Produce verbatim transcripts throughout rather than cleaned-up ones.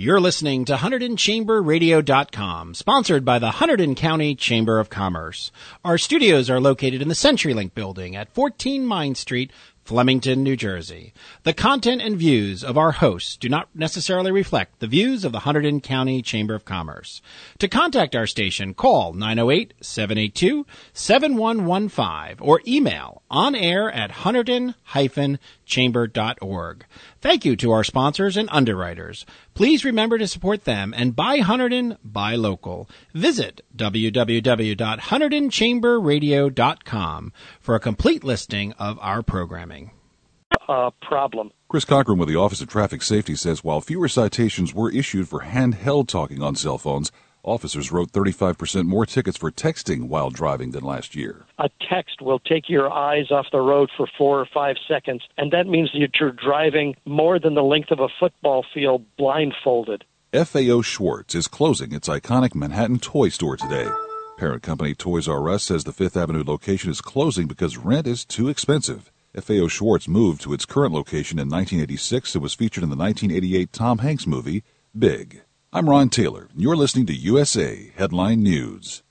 You're listening to Hunterdon Chamber Radio dot com, sponsored by the Hunterdon County Chamber of Commerce. Our studios are located in the CenturyLink building at fourteen Mine Street, Flemington, New Jersey. The content and views of our hosts do not necessarily reflect the views of the Hunterdon County Chamber of Commerce. To contact our station, call nine oh eight, seven eight two, seven one one five or email onair at hunterdon dash chamber dot org. Thank you to our sponsors and underwriters. Please remember to support them and buy Hunterdon, buy local. Visit w w w dot hunterdon chamber radio dot com for a complete listing of our programming. Uh, problem. Chris Cochran with the Office of Traffic Safety says while fewer citations were issued for handheld talking on cell phones, officers wrote thirty-five percent more tickets for texting while driving than last year. A text will take your eyes off the road for four or five seconds, and that means that you're driving more than the length of a football field blindfolded. F A O Schwartz is closing its iconic Manhattan toy store today. Parent company Toys R Us says the Fifth Avenue location is closing because rent is too expensive. F A O Schwartz moved to its current location in nineteen eighty-six and was featured in the nineteen eighty-eight Tom Hanks movie, Big. I'm Ron Taylor, and you're listening to U S A Headline News.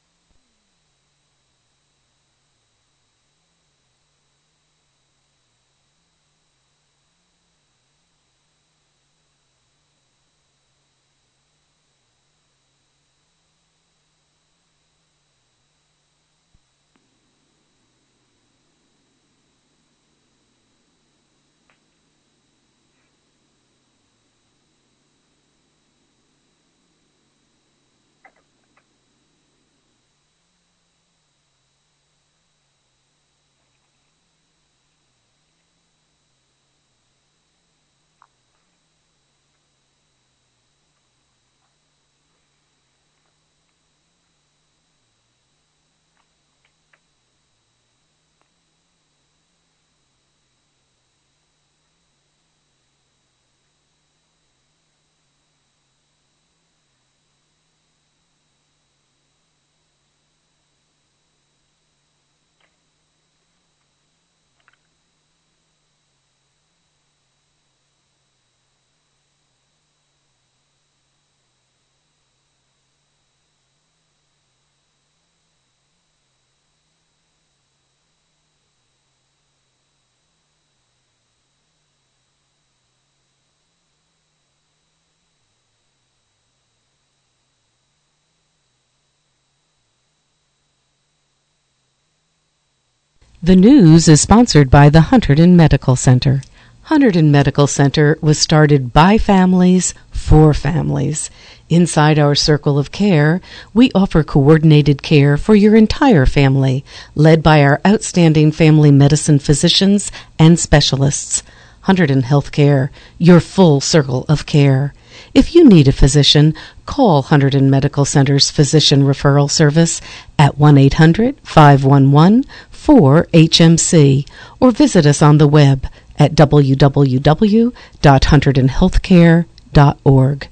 The news is sponsored by the Hunterdon Medical Center. Hunterdon Medical Center was started by families for families. Inside our circle of care, we offer coordinated care for your entire family, led by our outstanding family medicine physicians and specialists. Hunterdon Healthcare, your full circle of care. If you need a physician, call Hunterdon Medical Center's Physician Referral Service at one eight hundred, five one one, four H M C or visit us on the web at w w w dot hunterdon healthcare dot org.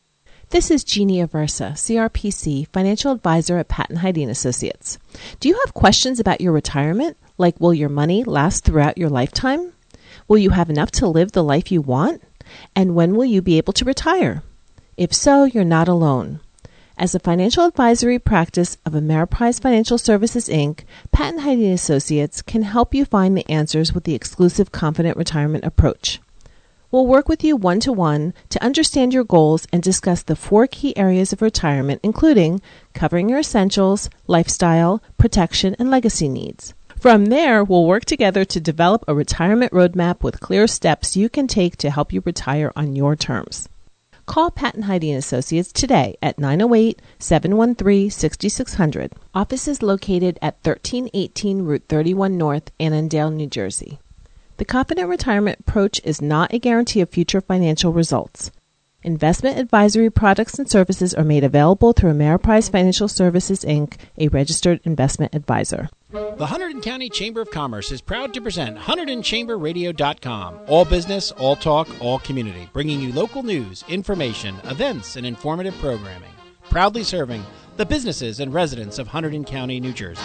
This is Jeannie Aversa, C R P C, Financial Advisor at Patton Hyde and Associates. Do you have questions about your retirement, like will your money last throughout your lifetime? Will you have enough to live the life you want? And when will you be able to retire? If so, you're not alone. As a financial advisory practice of Ameriprise Financial Services, Incorporated, Patton Hyde and Associates can help you find the answers with the exclusive Confident Retirement approach. We'll work with you one-to-one to understand your goals and discuss the four key areas of retirement, including covering your essentials, lifestyle, protection, and legacy needs. From there, we'll work together to develop a retirement roadmap with clear steps you can take to help you retire on your terms. Call Patton Hyde and Associates today at nine oh eight, seven one three, six six zero zero. Office is located at thirteen eighteen Route thirty-one North, Annandale, New Jersey. The Confident Retirement approach is not a guarantee of future financial results. Investment advisory products and services are made available through Ameriprise Financial Services, Incorporated, a registered investment advisor. The Hunterdon County Chamber of Commerce is proud to present Hunterdon Chamber Radio dot com. All business, all talk, all community, bringing you local news, information, events, and informative programming. Proudly serving the businesses and residents of Hunterdon County, New Jersey.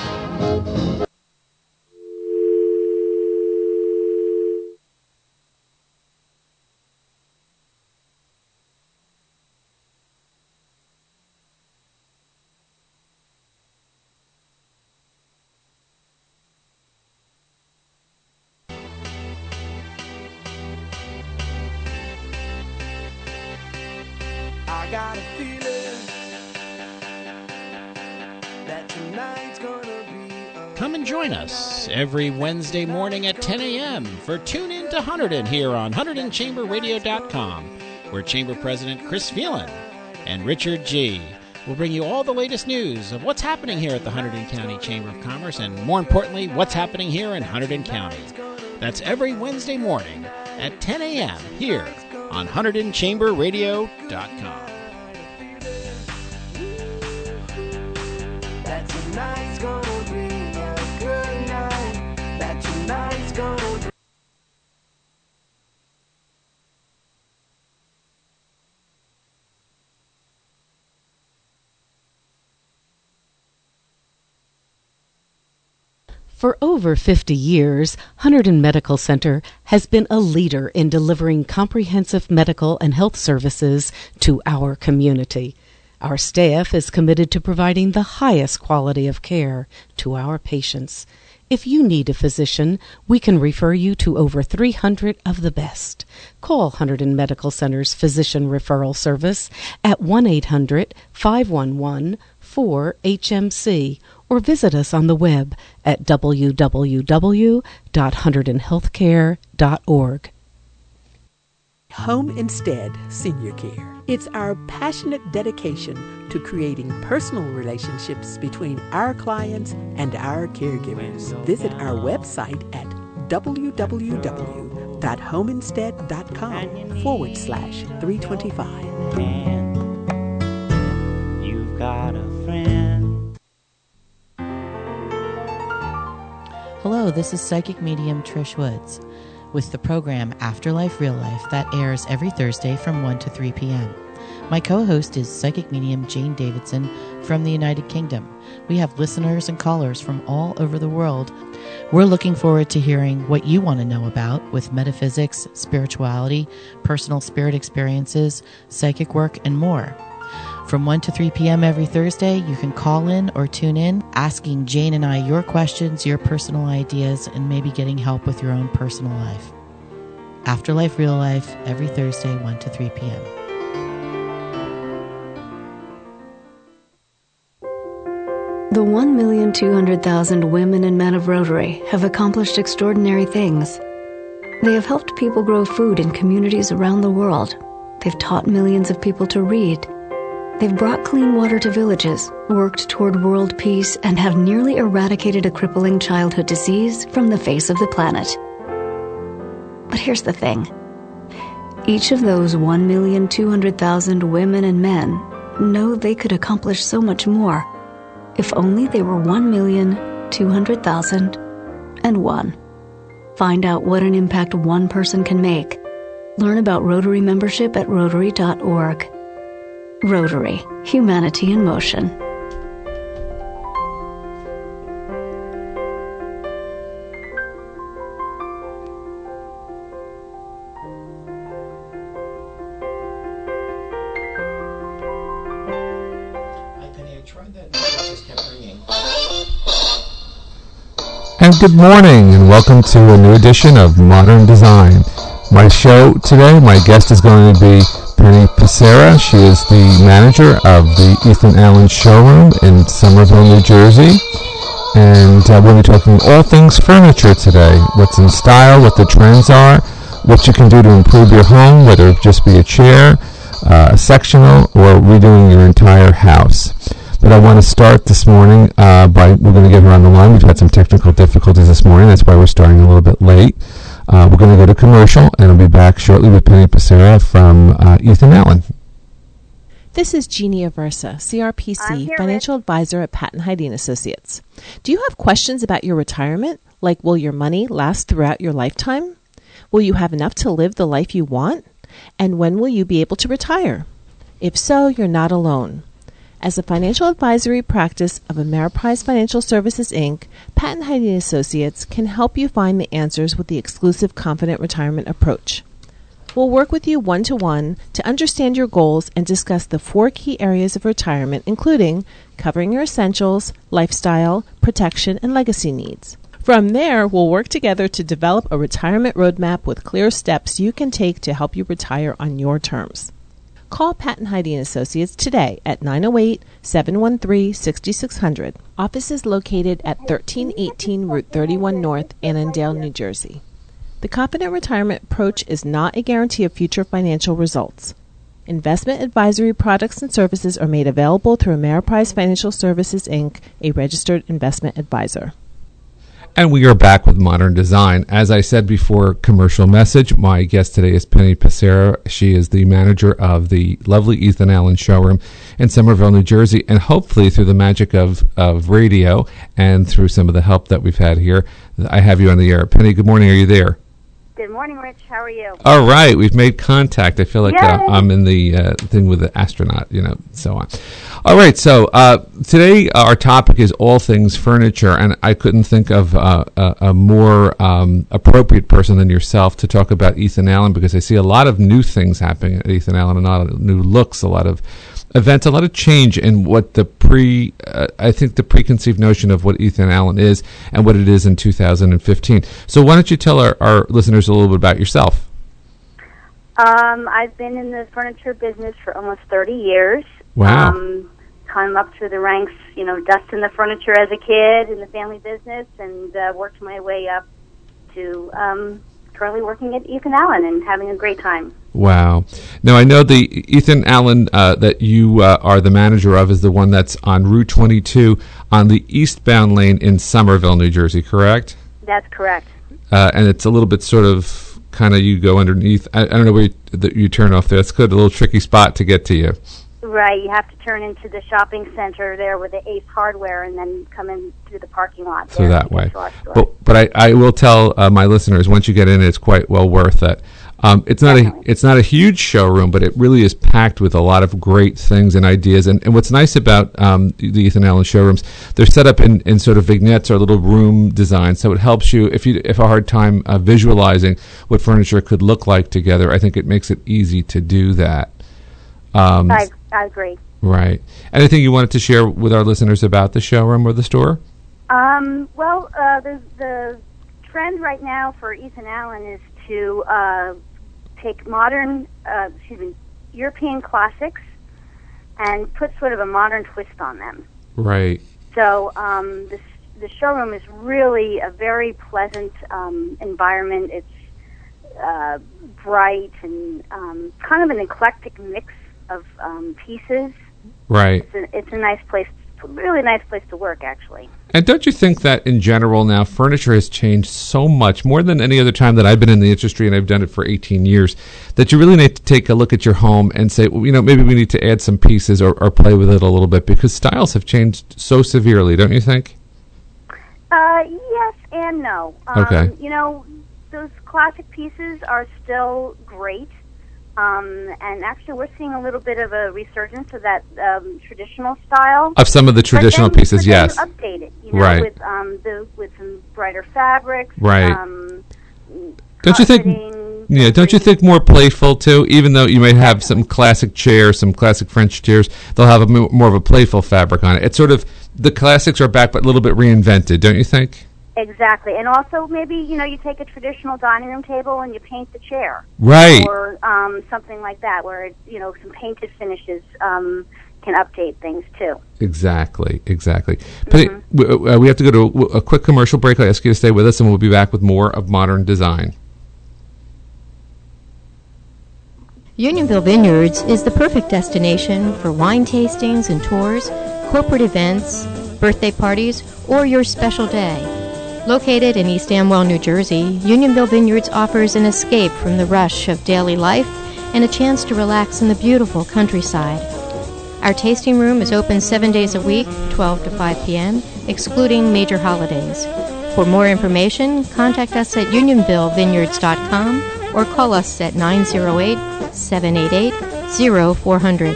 got a feeling that tonight's gonna be a Come and join us every Wednesday morning at ten a.m. for Tune In to Hunterdon here on Hunterdon Chamber Radio dot com, where Chamber President Chris Phelan and Richard G. will bring you all the latest news of what's happening here at the Hunterdon County Chamber of Commerce and, more importantly, what's happening here in Hunterdon County. That's every Wednesday morning at ten a.m. here on Hunterdon Chamber Radio dot com. that tonight's gonna be a good night. That tonight's gonna be For over fifty years, Hunterdon Medical Center has been a leader in delivering comprehensive medical and health services to our community. Our staff is committed to providing the highest quality of care to our patients. If you need a physician, we can refer you to over three hundred of the best. Call Hunterdon Medical Center's Physician Referral Service at one eight hundred, five one one, four H M C or visit us on the web at w w w dot hunterdon healthcare dot org. Home Instead Senior Care. It's our passionate dedication to creating personal relationships between our clients and our caregivers. Visit our website at w w w dot home instead dot com forward slash three twenty-five. You've got a friend. Hello, this is psychic medium Trish Woods with the program Afterlife Real Life that airs every Thursday from one to three p.m. My co-host is psychic medium Jane Davidson from the United Kingdom. We have listeners and callers from all over the world. We're looking forward to hearing what you want to know about with metaphysics, spirituality, personal spirit experiences, psychic work, and more. From one to three p.m. every Thursday, you can call in or tune in, asking Jane and I your questions, your personal ideas, and maybe getting help with your own personal life. Afterlife Real Life, every Thursday, one to three p.m. The one million two hundred thousand women and men of Rotary have accomplished extraordinary things. They have helped people grow food in communities around the world. They've taught millions of people to read. They've brought clean water to villages, worked toward world peace, and have nearly eradicated a crippling childhood disease from the face of the planet. But here's the thing. Each of those one million two hundred thousand women and men know they could accomplish so much more if only they were one million two hundred thousand and one. Find out what an impact one person can make. Learn about Rotary membership at rotary dot org. Rotary, Humanity in Motion. And good morning, and welcome to a new edition of Modern Design. My show today, my guest is going to be Penny Passera. She is the manager of the Ethan Allen Showroom in Somerville, New Jersey. And uh, we'll be talking all things furniture today. What's in style, what the trends are, what you can do to improve your home, whether it just be a chair, uh, a sectional, or redoing your entire house. But I want to start this morning uh, by, we're going to get her on the line. We've had some technical difficulties this morning. That's why we're starting a little bit late. Uh, we're going to go to commercial, and I'll be back shortly with Penny Passera from uh, Ethan Allen. This is Jeannie Aversa, C R P C, Financial Advisor at Patton Hyde Associates. Do you have questions about your retirement? Like, will your money last throughout your lifetime? Will you have enough to live the life you want? And when will you be able to retire? If so, you're not alone. As a financial advisory practice of Ameriprise Financial Services, Incorporated, Patton Hyde Associates can help you find the answers with the exclusive Confident Retirement approach. We'll work with you one-to-one to understand your goals and discuss the four key areas of retirement, including covering your essentials, lifestyle, protection, and legacy needs. From there, we'll work together to develop a retirement roadmap with clear steps you can take to help you retire on your terms. Call Pat and Heidi and Associates today at nine oh eight, seven one three, six six zero zero. Office is located at thirteen eighteen Route thirty-one North, Annandale, New Jersey. The Confident Retirement approach is not a guarantee of future financial results. Investment advisory products and services are made available through Ameriprise Financial Services, Incorporated, a registered investment advisor. And we are back with Modern Design. As I said before, commercial message. My guest today is Penny Passera. She is the manager of the lovely Ethan Allen showroom in Somerville, New Jersey. And hopefully through the magic of, of radio and through some of the help that we've had here, I have you on the air. Penny, good morning. Are you there? Good morning, Rich. How are you? All right. We've made contact. I feel like uh, I'm in the uh, thing with the astronaut, you know, so on. All right. So uh, today uh, our topic is all things furniture, and I couldn't think of uh, a, a more um, appropriate person than yourself to talk about Ethan Allen, because I see a lot of new things happening at Ethan Allen, a lot of new looks, a lot of events, a lot of change in what the pre, uh, I think the preconceived notion of what Ethan Allen is and what it is in two thousand fifteen. So why don't you tell our, our listeners a little bit about yourself? Um, I've been in the furniture business for almost thirty years. Wow. Um, come up through the ranks, you know, dusting the furniture as a kid in the family business, and uh, worked my way up to um, currently working at Ethan Allen and having a great time. Wow. Now, I know the Ethan Allen uh, that you uh, are the manager of is the one that's on Route twenty-two on the eastbound lane in Somerville, New Jersey, correct? That's correct. Uh, and it's a little bit sort of kind of you go underneath. I, I don't know where you, that you turn off there. It's good, a little tricky spot to get to you. Right. You have to turn into the shopping center there with the Ace Hardware and then come in through the parking lot. So that way. But, but I, I will tell uh, my listeners, once you get in, it's quite well worth it. Um, it's not Definitely. a it's not a huge showroom, but it really is packed with a lot of great things and ideas. And, and what's nice about um, the Ethan Allen showrooms, they're set up in, in sort of vignettes or little room designs, so it helps you if you if a hard time uh, visualizing what furniture could look like together. I think it makes it easy to do that. Um, I, I agree. Right. Anything you wanted to share with our listeners about the showroom or the store? Um, well, uh, the the trend right now for Ethan Allen is to uh, take modern, uh, excuse me, European classics and put sort of a modern twist on them. Right. So um, this, the showroom is really a very pleasant um, environment. It's uh, bright and um, kind of an eclectic mix of um, pieces. Right. It's a, it's a nice place, really nice place to work, actually. And don't you think that in general now, furniture has changed so much, more than any other time that I've been in the industry, and I've done it for eighteen years, that you really need to take a look at your home and say, well, you know, maybe we need to add some pieces or, or play with it a little bit, because styles have changed so severely, don't you think? Uh, yes and no. Um, okay. You know, those classic pieces are still great. Um, and actually, we're seeing a little bit of a resurgence of that um, traditional style. Of some of the traditional but then, pieces, but yes. Then you update it, you know, right. with um, the with some brighter fabrics. Right. Um, don't you think? Yeah. Don't you think more playful too? Even though you might have Definitely. some classic chairs, some classic French chairs, they'll have a m- more of a playful fabric on it. It's sort of the classics are back, but a little bit reinvented, don't you think? Exactly, and also maybe you know you take a traditional dining room table and you paint the chair, right, or um, something like that, where it, you know some painted finishes um, can update things too. Exactly, exactly. Mm-hmm. But we, uh, we have to go to a, a quick commercial break. I ask you to stay with us, and we'll be back with more of Modern Design. Unionville Vineyards is the perfect destination for wine tastings and tours, corporate events, birthday parties, or your special day. Located in East Amwell, New Jersey, Unionville Vineyards offers an escape from the rush of daily life and a chance to relax in the beautiful countryside. Our tasting room is open seven days a week, twelve to five p.m., excluding major holidays. For more information, contact us at unionville vineyards dot com or call us at nine oh eight, seven eight eight, oh four hundred.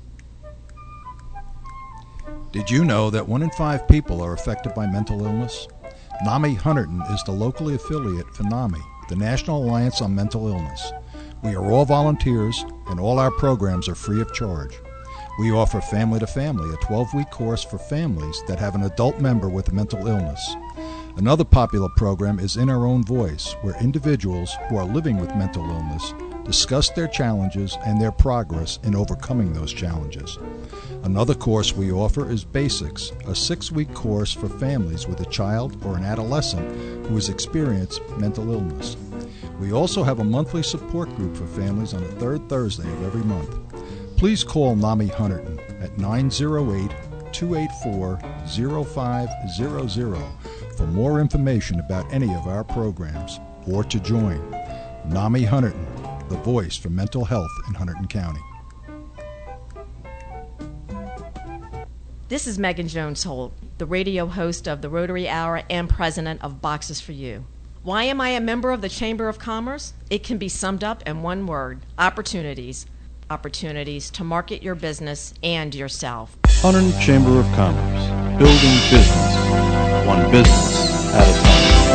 Did you know that one in five people are affected by mental illness? NAMI Hunterdon is the locally affiliate for NAMI, the National Alliance on Mental Illness. We are all volunteers, and all our programs are free of charge. We offer Family to Family, a twelve-week course for families that have an adult member with a mental illness. Another popular program is In Our Own Voice, where individuals who are living with mental illness discuss their challenges and their progress in overcoming those challenges. Another course we offer is Basics, a six-week course for families with a child or an adolescent who has experienced mental illness. We also have a monthly support group for families on the third Thursday of every month. Please call NAMI Hunterdon at nine oh eight, two eight four, oh five hundred for more information about any of our programs or to join. NAMI Hunterdon, the voice for mental health in Hunterdon County. This is Megan Jones Holt, the radio host of the Rotary Hour and president of Boxes for You. Why am I a member of the Chamber of Commerce? It can be summed up in one word: opportunities. Opportunities to market your business and yourself. Hunterdon Chamber of Commerce, building business, one business at a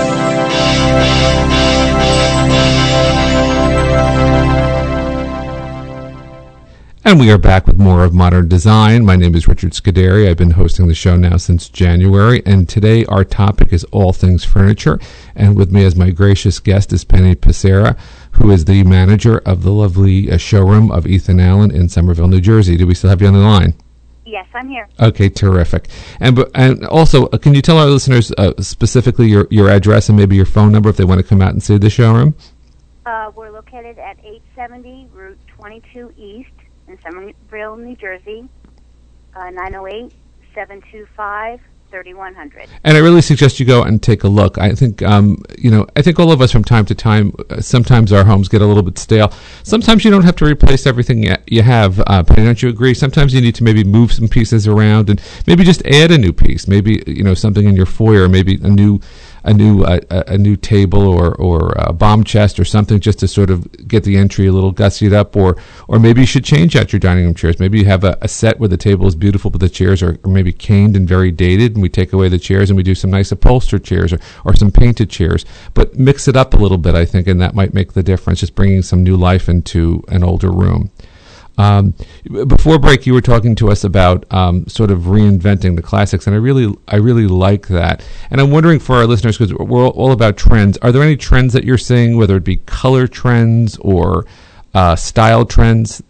And we are back with more of Modern Design. My name is Richard Scuderi. I've been hosting the show now since January, and today our topic is all things furniture. And with me as my gracious guest is Penny Passera, who is the manager of the lovely uh, showroom of Ethan Allen in Somerville, New Jersey. Do we still have you on the line? Yes, I'm here. Okay, terrific. And and also, uh, can you tell our listeners uh, specifically your, your address and maybe your phone number if they want to come out and see the showroom? Uh, we're located at eight seventy Route twenty-two East in Somerville, New Jersey, uh, nine oh eight, seven two five, three one zero zero. And I really suggest you go and take a look. I think, um, you know, I think all of us from time to time, uh, sometimes our homes get a little bit stale. Sometimes you don't have to replace everything you, you have. Uh, Penny, don't you agree? Sometimes you need to maybe move some pieces around and maybe just add a new piece. Maybe, you know, something in your foyer, maybe a new a new uh, a new table or or a bomb chest or something, just to sort of get the entry a little gussied up, or or maybe you should change out your dining room chairs. Maybe you have a, a set where the table is beautiful but the chairs are, are maybe caned and very dated, and we take away the chairs and we do some nice upholstered chairs or, or some painted chairs, but mix it up a little bit, I think, and that might make the difference, just bringing some new life into an older room. Um, before break, you were talking to us about um, sort of reinventing the classics, and I really, I really like that. And I'm wondering for our listeners, because we're all, all about trends, are there any trends that you're seeing, whether it be color trends or uh, style trends?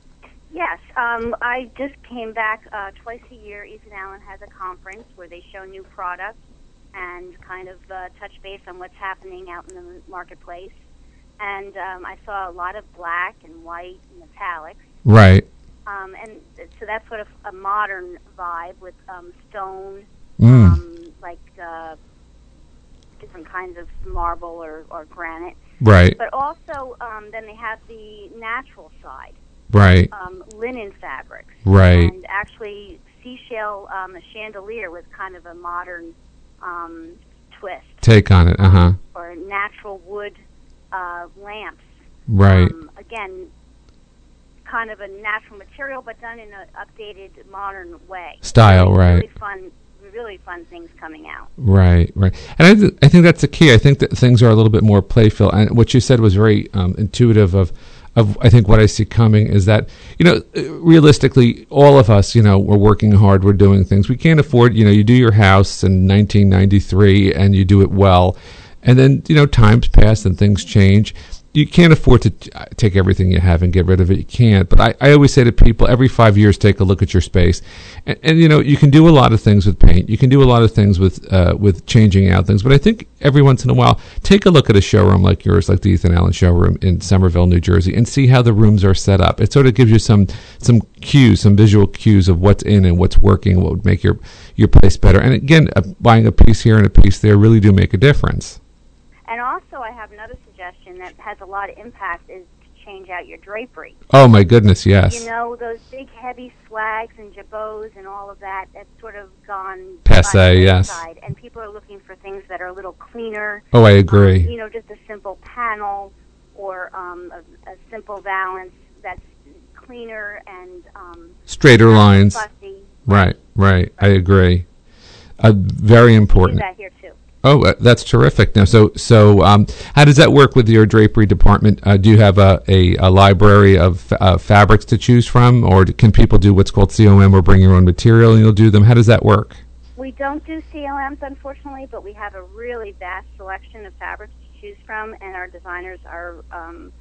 Yes, um, I just came back uh, twice a year. Ethan Allen has a conference where they show new products and kind of uh, touch base on what's happening out in the marketplace. And um, I saw a lot of black and white and metallics. Right. Um, and so that's sort of a modern vibe with um, stone, mm. um, like uh, different kinds of marble or, or granite. Right. But also, um, then they have the natural side. Right. Um, linen fabrics. Right. And actually, seashell, um, a chandelier with kind of a modern um, twist. Take on it, uh-huh. Or natural wood uh, lamps. Right. Um, again, kind of a natural material, but done in an updated, modern way. Style, really, right. Really fun, really fun things coming out. Right, right. And I, th- I think that's the key. I think that things are a little bit more playful. And what you said was very um, intuitive of, of, I think, what I see coming is that, you know, realistically, all of us, you know, we're working hard, we're doing things. We can't afford, you know, you do your house in nineteen ninety-three and you do it well. And then, you know, times pass and things change. You can't afford to t- take everything you have and get rid of it. You can't. But I, I always say to people, every five years, take a look at your space. And, and, you know, you can do a lot of things with paint. You can do a lot of things with uh, with changing out things. But I think every once in a while, take a look at a showroom like yours, like the Ethan Allen showroom in Somerville, New Jersey, and see how the rooms are set up. It sort of gives you some some cues, some visual cues of what's in and what's working, what would make your, your place better. And again, uh, buying a piece here and a piece there really do make a difference. And also, I have another suggestion that has a lot of impact is to change out your drapery. Oh, my goodness, yes. You know, those big, heavy swags and jabots and all of that, that's sort of gone Passé, yes. Side, and people are looking for things that are a little cleaner. Oh, I agree. Um, you know, just a simple panel or um, a, a simple valance that's cleaner and um, straighter lines. Fussy. Right, right. I agree. Uh, very important. We do that here, too. Oh, uh, that's terrific. Now, so so um, how does that work with your drapery department? Uh, do you have a, a, a library of uh, fabrics to choose from, or do, can people do what's called C O M or bring your own material and you'll do them? How does that work? We don't do C O Ms, unfortunately, but we have a really vast selection of fabrics to choose from, and our designers are um,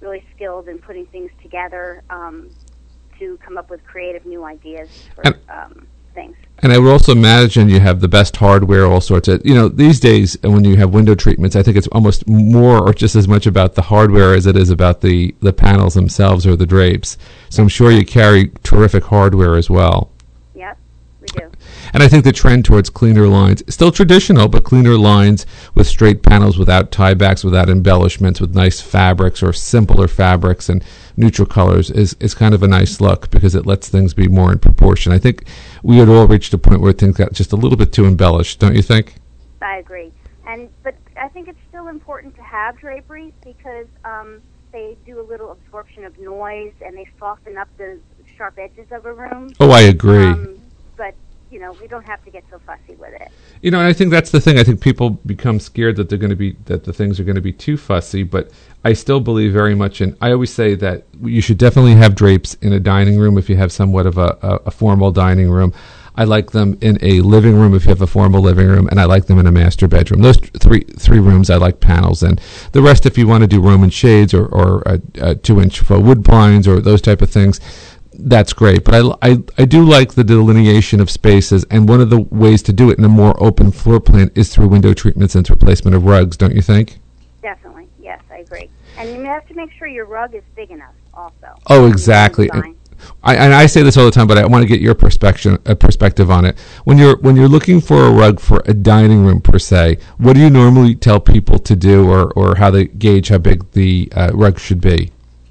really skilled in putting things together um, to come up with creative new ideas for And- um, things. And I would also imagine you have the best hardware, all sorts of, you know, these days uh, when you have window treatments, I think it's almost more or just as much about the hardware as it is about the, the panels themselves or the drapes. So I'm sure you carry terrific hardware as well. Yep, we do. And I think the trend towards cleaner lines, still traditional, but cleaner lines with straight panels without tiebacks, without embellishments, with nice fabrics or simpler fabrics and neutral colors is, is kind of a nice look because it lets things be more in proportion. I think we had all reached a point where things got just a little bit too embellished, don't you think? I agree. And but I think it's still important to have draperies because um, they do a little absorption of noise and they soften up the sharp edges of a room. Oh, I agree. Um, but you know, we don't have to get so fussy with it. You know, and I think that's the thing. I think people become scared that they're going to be that the things are going to be too fussy. But I still believe very much in. I always say that you should definitely have drapes in a dining room if you have somewhat of a, a, a formal dining room. I like them in a living room if you have a formal living room, and I like them in a master bedroom. Those th- three three rooms I like panels in. The rest, if you want to do Roman shades or or a, a two inch faux wood blinds or those type of things, that's great. But I, I, I do like the delineation of spaces, and one of the ways to do it in a more open floor plan is through window treatments and replacement of rugs, don't you think? Definitely, yes, I agree. And you have to make sure your rug is big enough also. Oh, exactly. And I, and I say this all the time, but I want to get your perspective uh, perspective on it. When you're when you're looking for a rug for a dining room per se, what do you normally tell people to do, or, or how they gauge how big the uh, rug should be?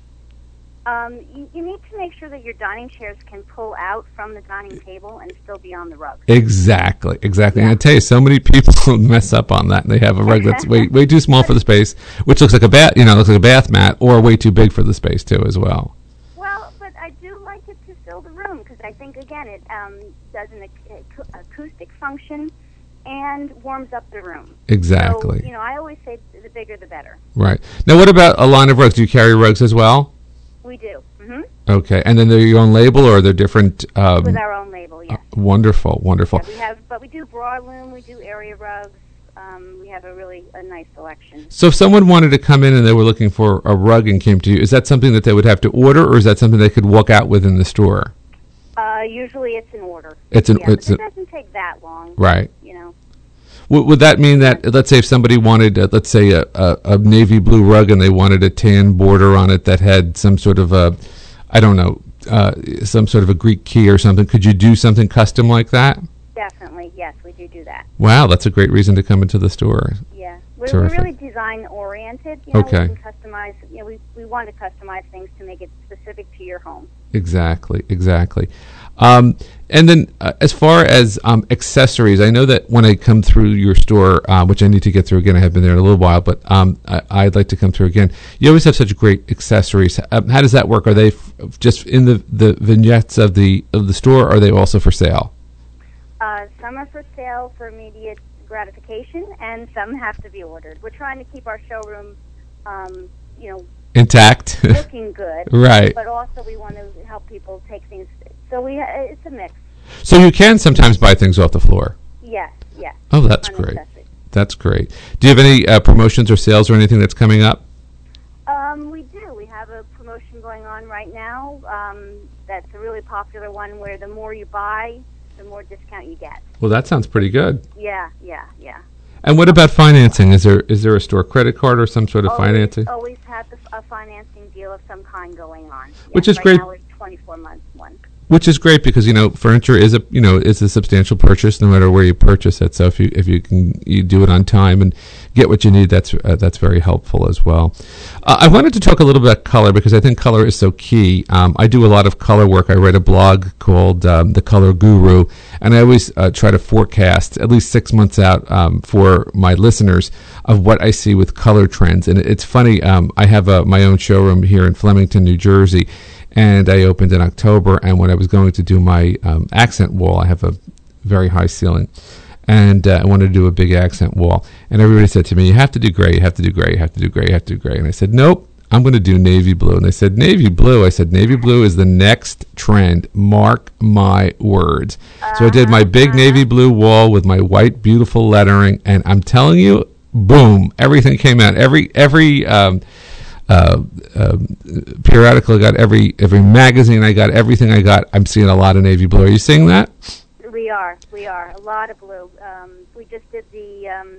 Um, you, you need to make sure that your dining chairs can pull out from the dining table and still be on the rug. Exactly, exactly. And I tell you, so many people mess up on that, and they have a rug that's way way too small for the space, which looks like a bath, you know, looks like a bath mat, or way too big for the space too, as well. Well, but I do like it to fill the room because I think again it um, does an ac- acoustic function and warms up the room. Exactly. So, you know, I always say the bigger the better. Right. Now, what about a line of rugs? Do you carry rugs as well? We do. Mm-hmm. Okay, and then they're your own label, or they're different? Um, With our own label, yes. uh, wonderful, wonderful. Yeah, we have, but we do broadloom, we do area rugs. Um, we have a really a nice selection. So, if someone wanted to come in and they were looking for a rug and came to you, is that something that they would have to order, or is that something they could walk out with in the store? Uh, usually, it's an order. It's an. Yeah, It's but it a, doesn't take that long. right. You know. Would, would that mean that, let's say, if somebody wanted, uh, let's say, a, a, a navy blue rug and they wanted a tan border on it that had some sort of a, I don't know, uh, some sort of a Greek key or something, could you do something custom like that? Definitely, yes, we do do that. Wow, that's a great reason to come into the store. Yeah, we're, we're Terrific. really design oriented. You know, Okay. we can customize. You know, we we want to customize things to make it specific to your home. Exactly, exactly. Um, and then uh, as far as um, accessories, I know that when I come through your store, uh, which I need to get through again, I have been there in a little while, but um, I, I'd like to come through again. You always have such great accessories. Um, how does that work? Are they f- just in the, the vignettes of the of the store, or are they also for sale? Uh, some are for sale for immediate gratification, and some have to be ordered. We're trying to keep our showroom, um, you know, Intact. looking good, Right. But also we want to help people take things. So we ha- it's a mix. So you can sometimes buy things off the floor. Yes, yes. Oh, that's On great. necessity. That's great. Do you have any uh, promotions or sales or anything that's coming up? Um, we do. We have a promotion going on right now. Um, that's a really popular one where the more you buy, the more discount you get. Well, that sounds pretty good. Yeah, yeah, yeah. And what about financing? Is there is there a store credit card or some sort of always, financing? Always have the, a financing deal of some kind going on. Yes, Which is right great. Now it's twenty-four months one. Which is great because, you know, furniture is a you know is a substantial purchase no matter where you purchase it. So if you if you can you do it on time and get what you need, that's uh, that's very helpful as well. Uh, I wanted to talk a little bit about color because I think color is so key. Um, I do a lot of color work. I write a blog called um, The Color Guru, and I always uh, try to forecast at least six months out um, for my listeners of what I see with color trends. And it's funny. Um, I have a, my own showroom here in Flemington, New Jersey. And I opened in October, and when I was going to do my um, accent wall, I have a very high ceiling, and uh, I wanted to do a big accent wall. And everybody said to me, you have to do gray, you have to do gray, you have to do gray, you have to do gray. And I said, nope, I'm going to do navy blue. And they said, navy blue? I said, navy blue is the next trend. Mark my words. So I did my big navy blue wall with my white, beautiful lettering, and I'm telling you, boom, everything came out. Every, every, um, uh, uh, periodical. I got every every magazine. I got everything I got. I'm seeing a lot of navy blue. Are you seeing that? We are. We are. A lot of blue. Um, we just did the um,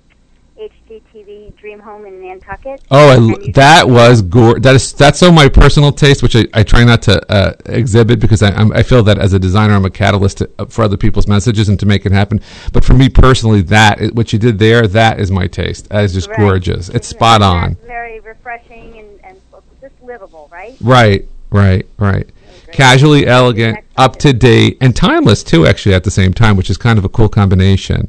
H G T V Dream Home in Nantucket. Oh, I, that was gore. That is that's so my personal taste, which I, I try not to uh, exhibit because I I'm, I feel that as a designer I'm a catalyst to, uh, for other people's messages and to make it happen. But for me personally, that what you did there, that is my taste. That is just right. gorgeous. It's spot on. That's very refreshing and, and just livable, right? Right, right, right. Casually elegant, up to date, and timeless too. Actually, at the same time, which is kind of a cool combination.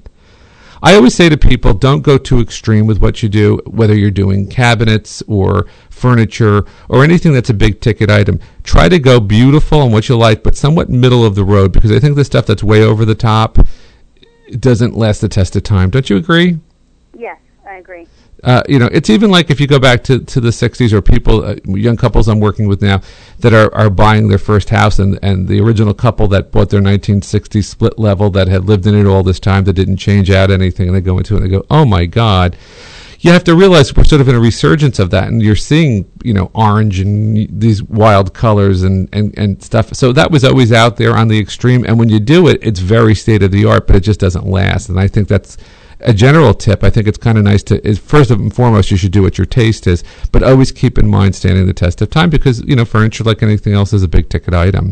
I always say to people, don't go too extreme with what you do, whether you're doing cabinets or furniture or anything that's a big ticket item. Try to go beautiful on what you like, but somewhat middle of the road, because I think the stuff that's way over the top doesn't last the test of time. Don't you agree? Yes, I agree. Uh, you know, it's even like if you go back to, to the sixties or people, uh, young couples I'm working with now that are, are buying their first house, and, and the original couple that bought their nineteen sixties split level that had lived in it all this time that didn't change out anything, and they go into it and they go, oh my God. You have to realize we're sort of in a resurgence of that, and you're seeing, you know, orange and these wild colors and, and, and stuff. So that was always out there on the extreme, and when you do it, it's very state-of-the-art, but it just doesn't last, and I think that's a general tip. I think it's kind of nice to, is first and foremost, you should do what your taste is, but always keep in mind standing the test of time because, you know, furniture, like anything else, is a big ticket item.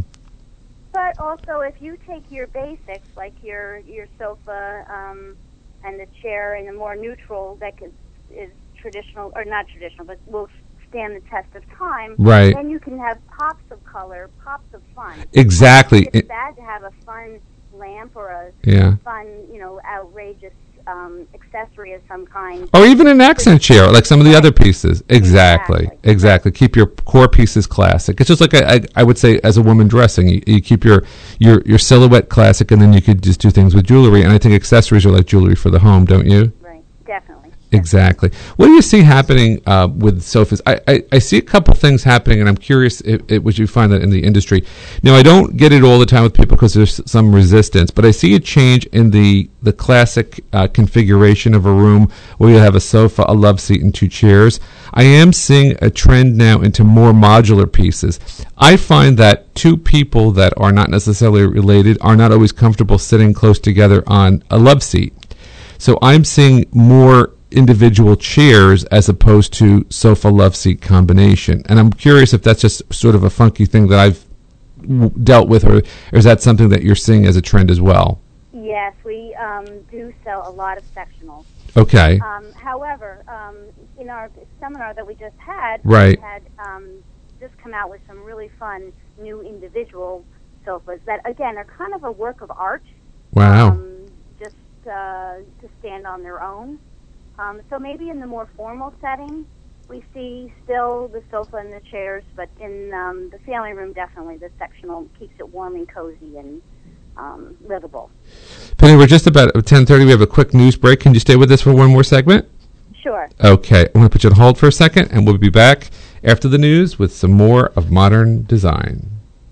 But also, if you take your basics, like your your sofa um, and the chair, and a more neutral that could, is traditional, or not traditional, but will stand the test of time, right, then you can have pops of color, pops of fun. Exactly. It's bad to have a fun lamp or a yeah. fun, you know, outrageous Um, accessory of some kind. Or even an accent chair, like some of the other pieces. Exactly, exactly. exactly. Keep your core pieces classic. It's just like I, I, I would say, as a woman dressing, you, you keep your, your, your silhouette classic, and then you could just do things with jewelry. And I think accessories are like jewelry for the home, don't you? Right, definitely. Exactly. What do you see happening uh, with sofas? I, I, I see a couple things happening, and I'm curious if, if would you find that in the industry. Now, I don't get it all the time with people because there's some resistance, but I see a change in the, the classic uh, configuration of a room where you have a sofa, a love seat, and two chairs. I am seeing a trend now into more modular pieces. I find that two people that are not necessarily related are not always comfortable sitting close together on a love seat. So I'm seeing more individual chairs as opposed to sofa love seat combination, and I'm curious if that's just sort of a funky thing that I've w- dealt with, or, or is that something that you're seeing as a trend as well? Yes, we um, do sell a lot of sectionals. Okay. Um, however, um, in our seminar that we just had, right. we had um, just come out with some really fun new individual sofas that, again, are kind of a work of art. Wow. Um, just uh, to stand on their own. Um, so maybe in the more formal setting, we see still the sofa and the chairs, but in um, the family room, definitely the sectional keeps it warm and cozy and um, livable. Penny, we're just about at ten thirty. We have a quick news break. Can you stay with us for one more segment? Sure. Okay. I'm going to put you on hold for a second, and we'll be back after the news with some more of Modern Design.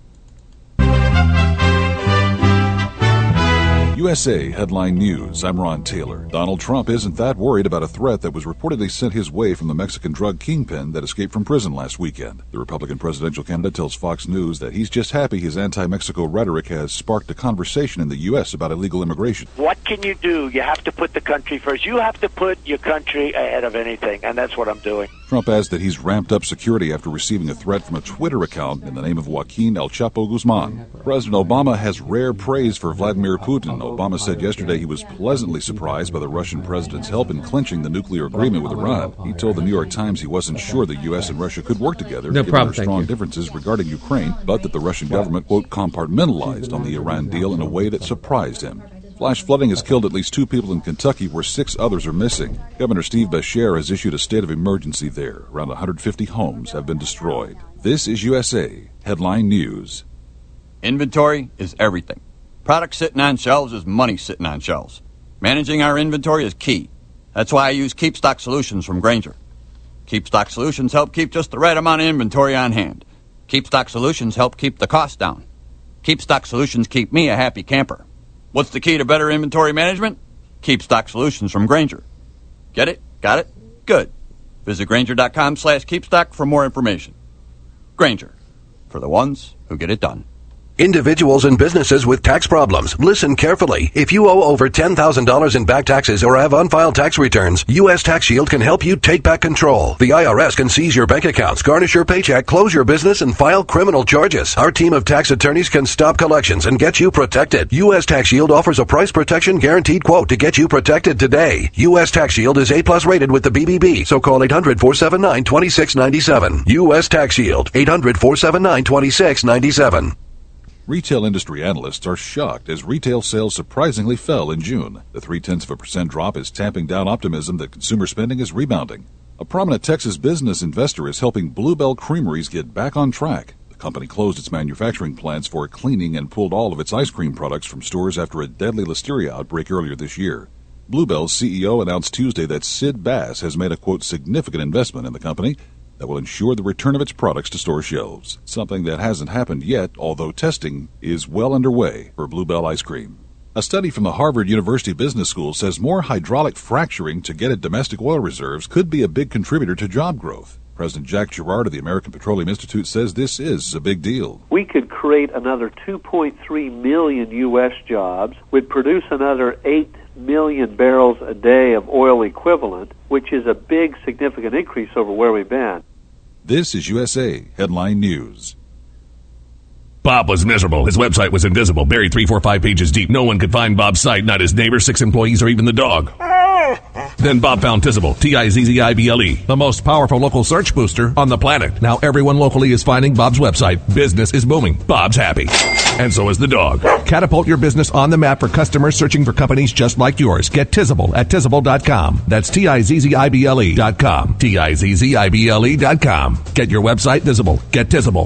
U S A Headline News. I'm Ron Taylor. Donald Trump isn't that worried about a threat that was reportedly sent his way from the Mexican drug kingpin that escaped from prison last weekend. The Republican presidential candidate tells Fox News that he's just happy his anti-Mexico rhetoric has sparked a conversation in the U S about illegal immigration. What can you do? You have to put the country first. You have to put your country ahead of anything, and that's what I'm doing. Trump adds that he's ramped up security after receiving a threat from a Twitter account in the name of Joaquin El Chapo Guzman. President Obama has rare praise for Vladimir Putin. Obama said yesterday he was pleasantly surprised by the Russian president's help in clinching the nuclear agreement with Iran. He told the New York Times he wasn't sure the U S and Russia could work together, no given problem, their strong differences regarding Ukraine, but that the Russian government, quote, compartmentalized on the Iran deal in a way that surprised him. Flash flooding has killed at least two people in Kentucky, where six others are missing. Governor Steve Beshear has issued a state of emergency there. Around one hundred fifty homes have been destroyed. This is U S A Headline News. Inventory is everything. Product sitting on shelves is money sitting on shelves. Managing our inventory is key. That's why I use Keep Stock Solutions from Grainger. Keep Stock Solutions help keep just the right amount of inventory on hand. Keep Stock Solutions help keep the cost down. Keep Stock Solutions keep me a happy camper. What's the key to better inventory management? Keep Stock Solutions from Grainger. Get it? Got it? Good. Visit Grainger.com slash keepstock for more information. Grainger, for the ones who get it done. Individuals and businesses with tax problems, listen carefully. If you owe over ten thousand dollars in back taxes or have unfiled tax returns, U S Tax Shield can help you take back control. The I R S can seize your bank accounts, garnish your paycheck, close your business, and file criminal charges. Our team of tax attorneys can stop collections and get you protected. U S Tax Shield offers a price protection guaranteed quote to get you protected today. U S Tax Shield is A plus rated with the B B B, so call eight hundred, four seven nine, two six nine seven. U S Tax Shield, eight hundred, four seven nine, two six nine seven. Retail industry analysts are shocked as retail sales surprisingly fell in June. The three-tenths of a percent drop is tamping down optimism that consumer spending is rebounding. A prominent Texas business investor is helping Bluebell Creameries get back on track. The company closed its manufacturing plants for cleaning and pulled all of its ice cream products from stores after a deadly listeria outbreak earlier this year. Bluebell's C E O announced Tuesday that Sid Bass has made a, quote, significant investment in the company that will ensure the return of its products to store shelves, something that hasn't happened yet, although testing is well underway for Bluebell ice cream. A study from the Harvard University Business School says more hydraulic fracturing to get at domestic oil reserves could be a big contributor to job growth. President Jack Gerard of the American Petroleum Institute says this is a big deal. We could create another two point three million U S jobs, would produce another eight million barrels a day of oil equivalent, which is a big, significant increase over where we've been. This is U S A Headline News. Bob was miserable. His website was invisible, buried three, four, five pages deep. No one could find Bob's site, not his neighbor, six employees, or even the dog. Then Bob found Tizzable, T I Z Z I B L E, the most powerful local search booster on the planet. Now everyone locally is finding Bob's website. Business is booming. Bob's happy. And so is the dog. Catapult your business on the map for customers searching for companies just like yours. Get Tizzable at Tizzable dot com. That's T I Z Z I B L E dot com. T I Z Z I B L E dot com. Get your website visible. Get Tizzable.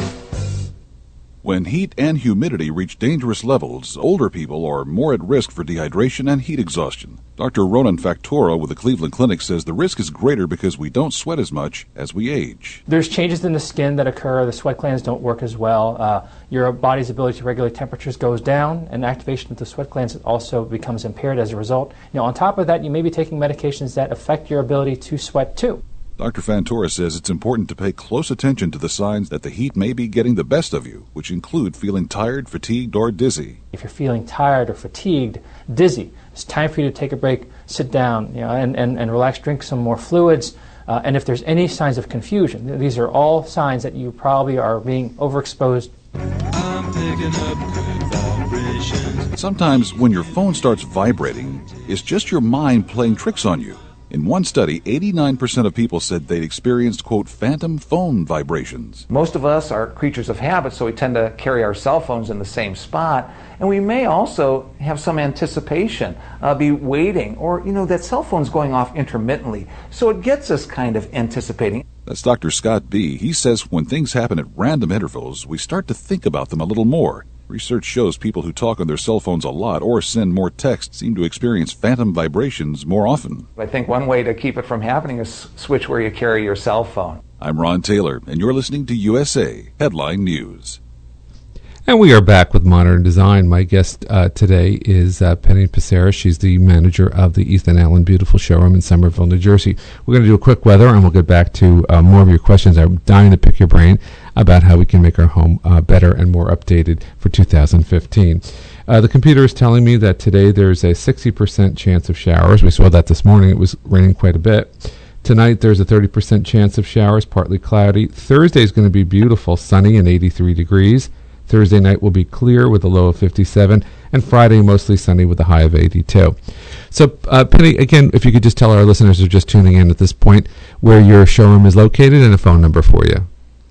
When heat and humidity reach dangerous levels, older people are more at risk for dehydration and heat exhaustion. Doctor Ronan Factora with the Cleveland Clinic says the risk is greater because we don't sweat as much as we age. There's changes in the skin that occur. The sweat glands don't work as well. Uh, your body's ability to regulate temperatures goes down, and activation of the sweat glands also becomes impaired as a result. You know, on top of that, you may be taking medications that affect your ability to sweat too. Doctor Fantora says it's important to pay close attention to the signs that the heat may be getting the best of you, which include feeling tired, fatigued, or dizzy. If you're feeling tired or fatigued, dizzy, it's time for you to take a break, sit down, you know, and, and, and relax, drink some more fluids. Uh, and if there's any signs of confusion, these are all signs that you probably are being overexposed. I'm picking up good vibrations. Sometimes when your phone starts vibrating, it's just your mind playing tricks on you. In one study, eighty-nine percent of people said they'd experienced, quote, phantom phone vibrations. Most of us are creatures of habit, so we tend to carry our cell phones in the same spot. And we may also have some anticipation, uh, be waiting, or, you know, that cell phone's going off intermittently. So it gets us kind of anticipating. That's Doctor Scott B. He says when things happen at random intervals, we start to think about them a little more. Research shows people who talk on their cell phones a lot or send more texts seem to experience phantom vibrations more often. I think one way to keep it from happening is switch where you carry your cell phone. I'm Ron Taylor, and you're listening to U S A Headline News. And we are back with Modern Design. My guest uh, today is uh, Penny Passera. She's the manager of the Ethan Allen Beautiful Showroom in Somerville, New Jersey. We're going to do a quick weather, and we'll get back to uh, more of your questions. I'm dying to pick your brain about how we can make our home uh, better and more updated for two thousand fifteen. Uh, the computer is telling me that today there's a sixty percent chance of showers. We saw that this morning. It was raining quite a bit. Tonight there's a thirty percent chance of showers, partly cloudy. Thursday is going to be beautiful, sunny and eighty-three degrees. Thursday night will be clear with a low of fifty-seven, and Friday mostly sunny with a high of eighty-two. So, uh, Penny, again, if you could just tell our listeners who are just tuning in at this point where your showroom is located and a phone number for you.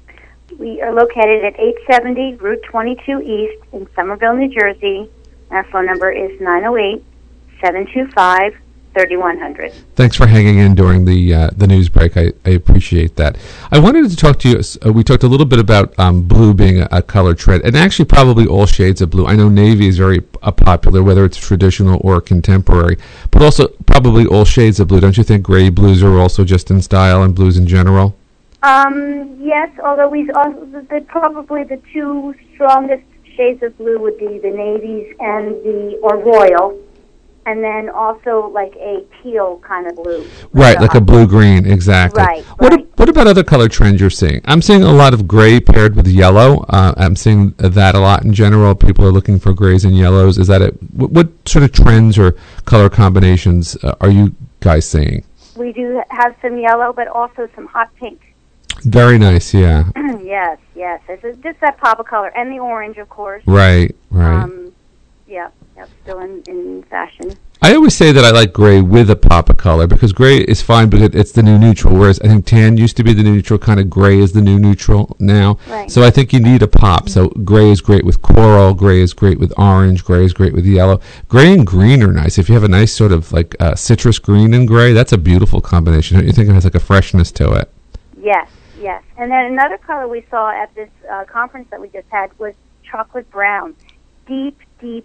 We are located at eight seventy Route twenty-two East in Somerville, New Jersey. Our phone number is nine oh eight, seven two five, three one zero zero. Thanks for hanging in during the uh, the news break. I, I appreciate that. I wanted to talk to you. Uh, we talked a little bit about um, blue being a, a color trend, and actually probably all shades of blue. I know navy is very uh, popular, whether it's traditional or contemporary, but also probably all shades of blue. Don't you think gray blues are also just in style and blues in general? Um, yes, although we also, the, probably the two strongest shades of blue would be the navies and the, or royal, and then also like a teal kind of blue. Right, like a blue-green, exactly. Right, What right. a- what about other color trends you're seeing? I'm seeing a lot of gray paired with yellow. Uh, I'm seeing that a lot in general. People are looking for grays and yellows. Is that it? What, what sort of trends or color combinations uh, are you guys seeing? We do have some yellow, but also some hot pink. Very nice, yeah. yes, yes. It's a- just that pop of color. And the orange, of course. Right, right. Um, yeah, that's still in, in fashion. I always say that I like gray with a pop of color because gray is fine because it's the new neutral, whereas I think tan used to be the new neutral, kind of gray is the new neutral now. Right. So I think you need a pop. So gray is great with coral, gray is great with orange, gray is great with yellow. Gray and green are nice. If you have a nice sort of like uh, citrus green and gray, that's a beautiful combination. Don't you think it has like a freshness to it? Yes, yes. And then another color we saw at this uh, conference that we just had was chocolate brown. Deep, deep,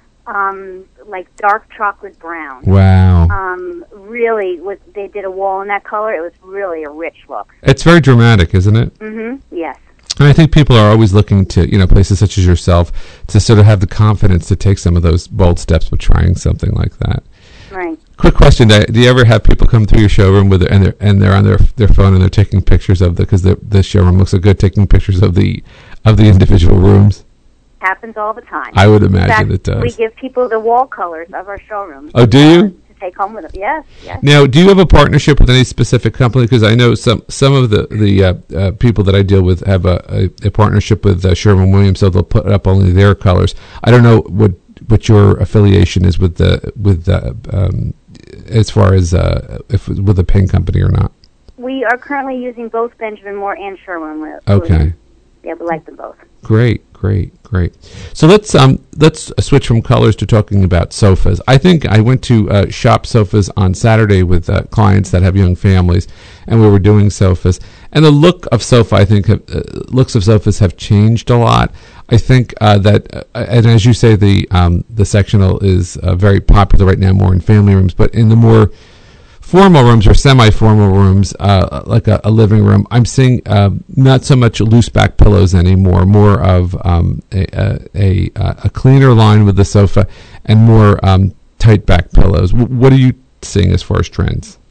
um, like dark chocolate brown. Wow. Um, really, was they did a wall in that color. It was really a rich look. It's very dramatic, isn't it? Mm-hmm. Yes. And I think people are always looking to, you know, places such as yourself to sort of have the confidence to take some of those bold steps with trying something like that. Right. Quick question: Do do you ever have people come through your showroom with their, and they're and they're on their their phone and they're taking pictures of the because the the showroom looks so good, taking pictures of the of the individual rooms? Happens all the time. I would In imagine fact, it does. We give people the wall colors of our showrooms. Oh, do you? To take home with them. Yes, yes. Now, do you have a partnership with any specific company? Because I know some some of the the uh, uh, people that I deal with have a, a, a partnership with uh, Sherwin-Williams, so they'll put up only their colors. I don't know what what your affiliation is with the with the um, as far as uh, if with a paint company or not. We are currently using both Benjamin Moore and Sherwin-Williams. Okay. Yeah, we like them both. Great, great, great. So let's um let's switch from colors to talking about sofas. I think I went to uh, shop sofas on Saturday with uh, clients that have young families, and we were doing sofas. And the look of sofa, I think, have, uh, looks of sofas have changed a lot. I think uh, that, uh, and as you say, the um, the sectional is uh, very popular right now, more in family rooms, but in the more formal rooms or semi-formal rooms, uh, like a, a living room, I'm seeing uh, not so much loose back pillows anymore, more of um, a, a, a, a cleaner line with the sofa and more um, tight back pillows. W- what are you seeing as far as trends?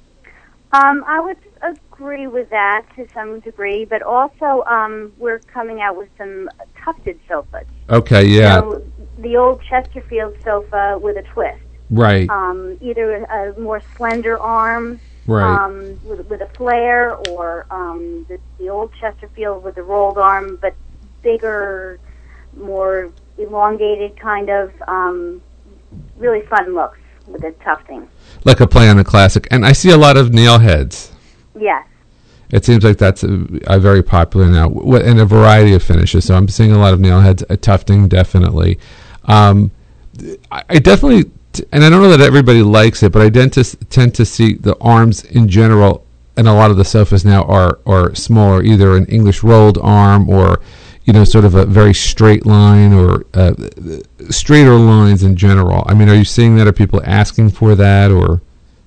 Um, I would agree with that to some degree, but also um, we're coming out with some tufted sofas. Okay, yeah. So the old Chesterfield sofa with a twist. Right. Um, either a more slender arm, Right. um, with, with a flare, or um, the, the old Chesterfield with the rolled arm, but bigger, more elongated kind of, um, really fun looks with the tufting. Like a play on a classic. And I see a lot of nail heads. Yes. It seems like that's a, a very popular now, w- in a variety of finishes. So I'm seeing a lot of nail heads, a tufting, definitely. Um, I, I definitely, t- and I don't know that everybody likes it, but I tend to, s- tend to see the arms in general, and a lot of the sofas now are, are smaller, either an English rolled arm or, you know, sort of a very straight line or uh, straighter lines in general. I mean, are you seeing that? Are people asking for that, or?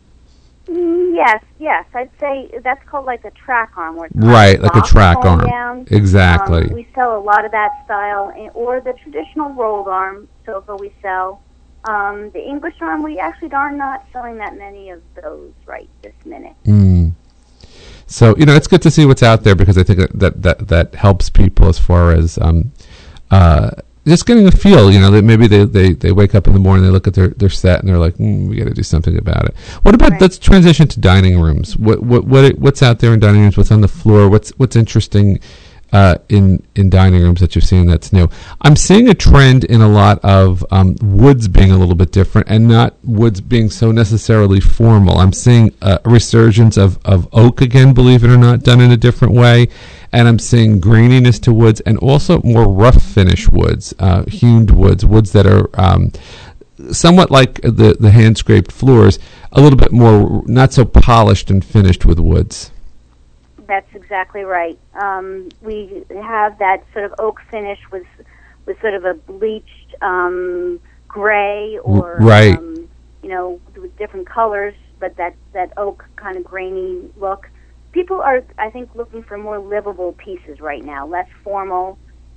Mm, Yes, yes. I'd say that's called like a track arm. Where it's Right, kind of like a box track falling arm. down. Exactly. Um, we sell a lot of that style, and- or the traditional rolled arm sofa we sell. Um, the English arm, we actually are not selling that many of those right this minute. Mm. So, you know, it's good to see what's out there because I think that that, that, that helps people as far as um, uh, just getting a feel, you know, that maybe they, they, they wake up in the morning, they look at their, their set and they're like, mm, we got to do something about it. What about, Right. let's transition to dining rooms. What, what, what, what's out there in dining rooms? What's on the floor? What's, what's interesting uh, in, in dining rooms that you've seen that's new? I'm seeing a trend in a lot of um, woods being a little bit different and not woods being so necessarily formal. I'm seeing a resurgence of, of oak again, believe it or not, done in a different way. And I'm seeing graininess to woods and also more rough finish woods, uh, hewn woods, woods that are um, somewhat like the, the hand-scraped floors, a little bit more, not so polished and finished with woods. That's exactly right. Um, we have that sort of oak finish with with sort of a bleached um, gray or Right. um, you know, with different colors, but that that oak kind of grainy look. People are, I think, looking for more livable pieces right now, less formal,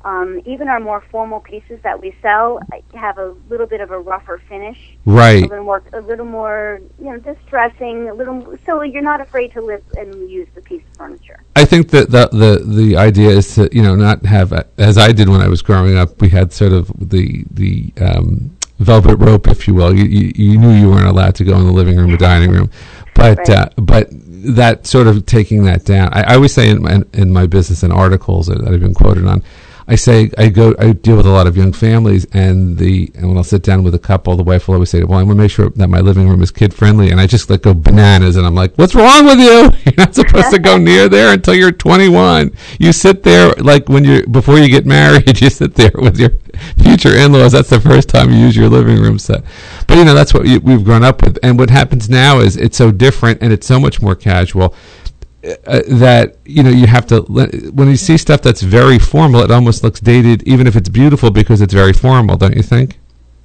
Um, even our more formal pieces that we sell have a little bit of a rougher finish. Right. A little more, a little more, you know, distressing. A little, so you're not afraid to live and use the piece of furniture. I think that the, the the idea is to, you know, not have, as I did when I was growing up, we had sort of the the um, velvet rope, if you will. You, you you knew you weren't allowed to go in the living room or dining room, but Right. uh, but that sort of taking that down. I, I always say in my, in my business and articles that I've been quoted on, I say I go I deal with a lot of young families, and the and when I'll sit down with a couple, the wife will always say, "Well, I want to make sure that my living room is kid friendly," and I just like go bananas, and I'm like, "What's wrong with you? You're not supposed to go near there until you're twenty-one. You sit there like when you before you get married, you sit there with your future in-laws. That's the first time you use your living room set." But you know that's what you, we've grown up with, and what happens now is it's so different and it's so much more casual. Uh, that you know you have to when you see stuff that's very formal, it almost looks dated, even if it's beautiful, because it's very formal, don't you think?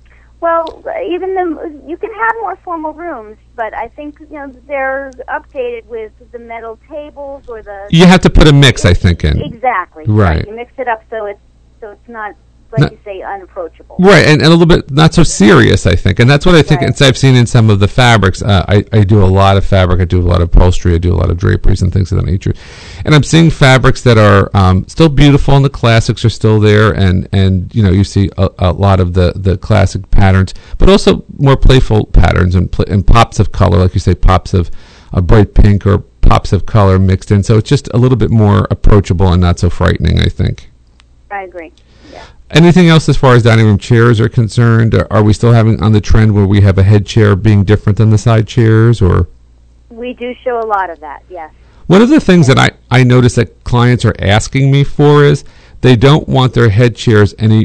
Well, even the you can have more formal rooms, but I think you know they're updated with the metal tables or the. You have to put a mix, I think, in. Exactly. Right. You mix it up so it's so it's not, like Not- you say, unapproachable. Right, and, and a little bit not so serious, I think, and that's what I think. Right. It's, I've seen in some of the fabrics. Uh, I I do a lot of fabric. I do a lot of upholstery. I do a lot of draperies and things of that nature, and I'm seeing fabrics that are um, still beautiful, and the classics are still there, and, and you know you see a, a lot of the, the classic patterns, but also more playful patterns and pl- and pops of color, like you say, pops of a bright pink or pops of color mixed in. So it's just a little bit more approachable and not so frightening, I think. I agree. Anything else as far as dining room chairs are concerned? Are, are we still having on the trend where we have a head chair being different than the side chairs? Or We do show a lot of that, yes. one of the things that I, I notice that clients are asking me for is they don't want their head chairs any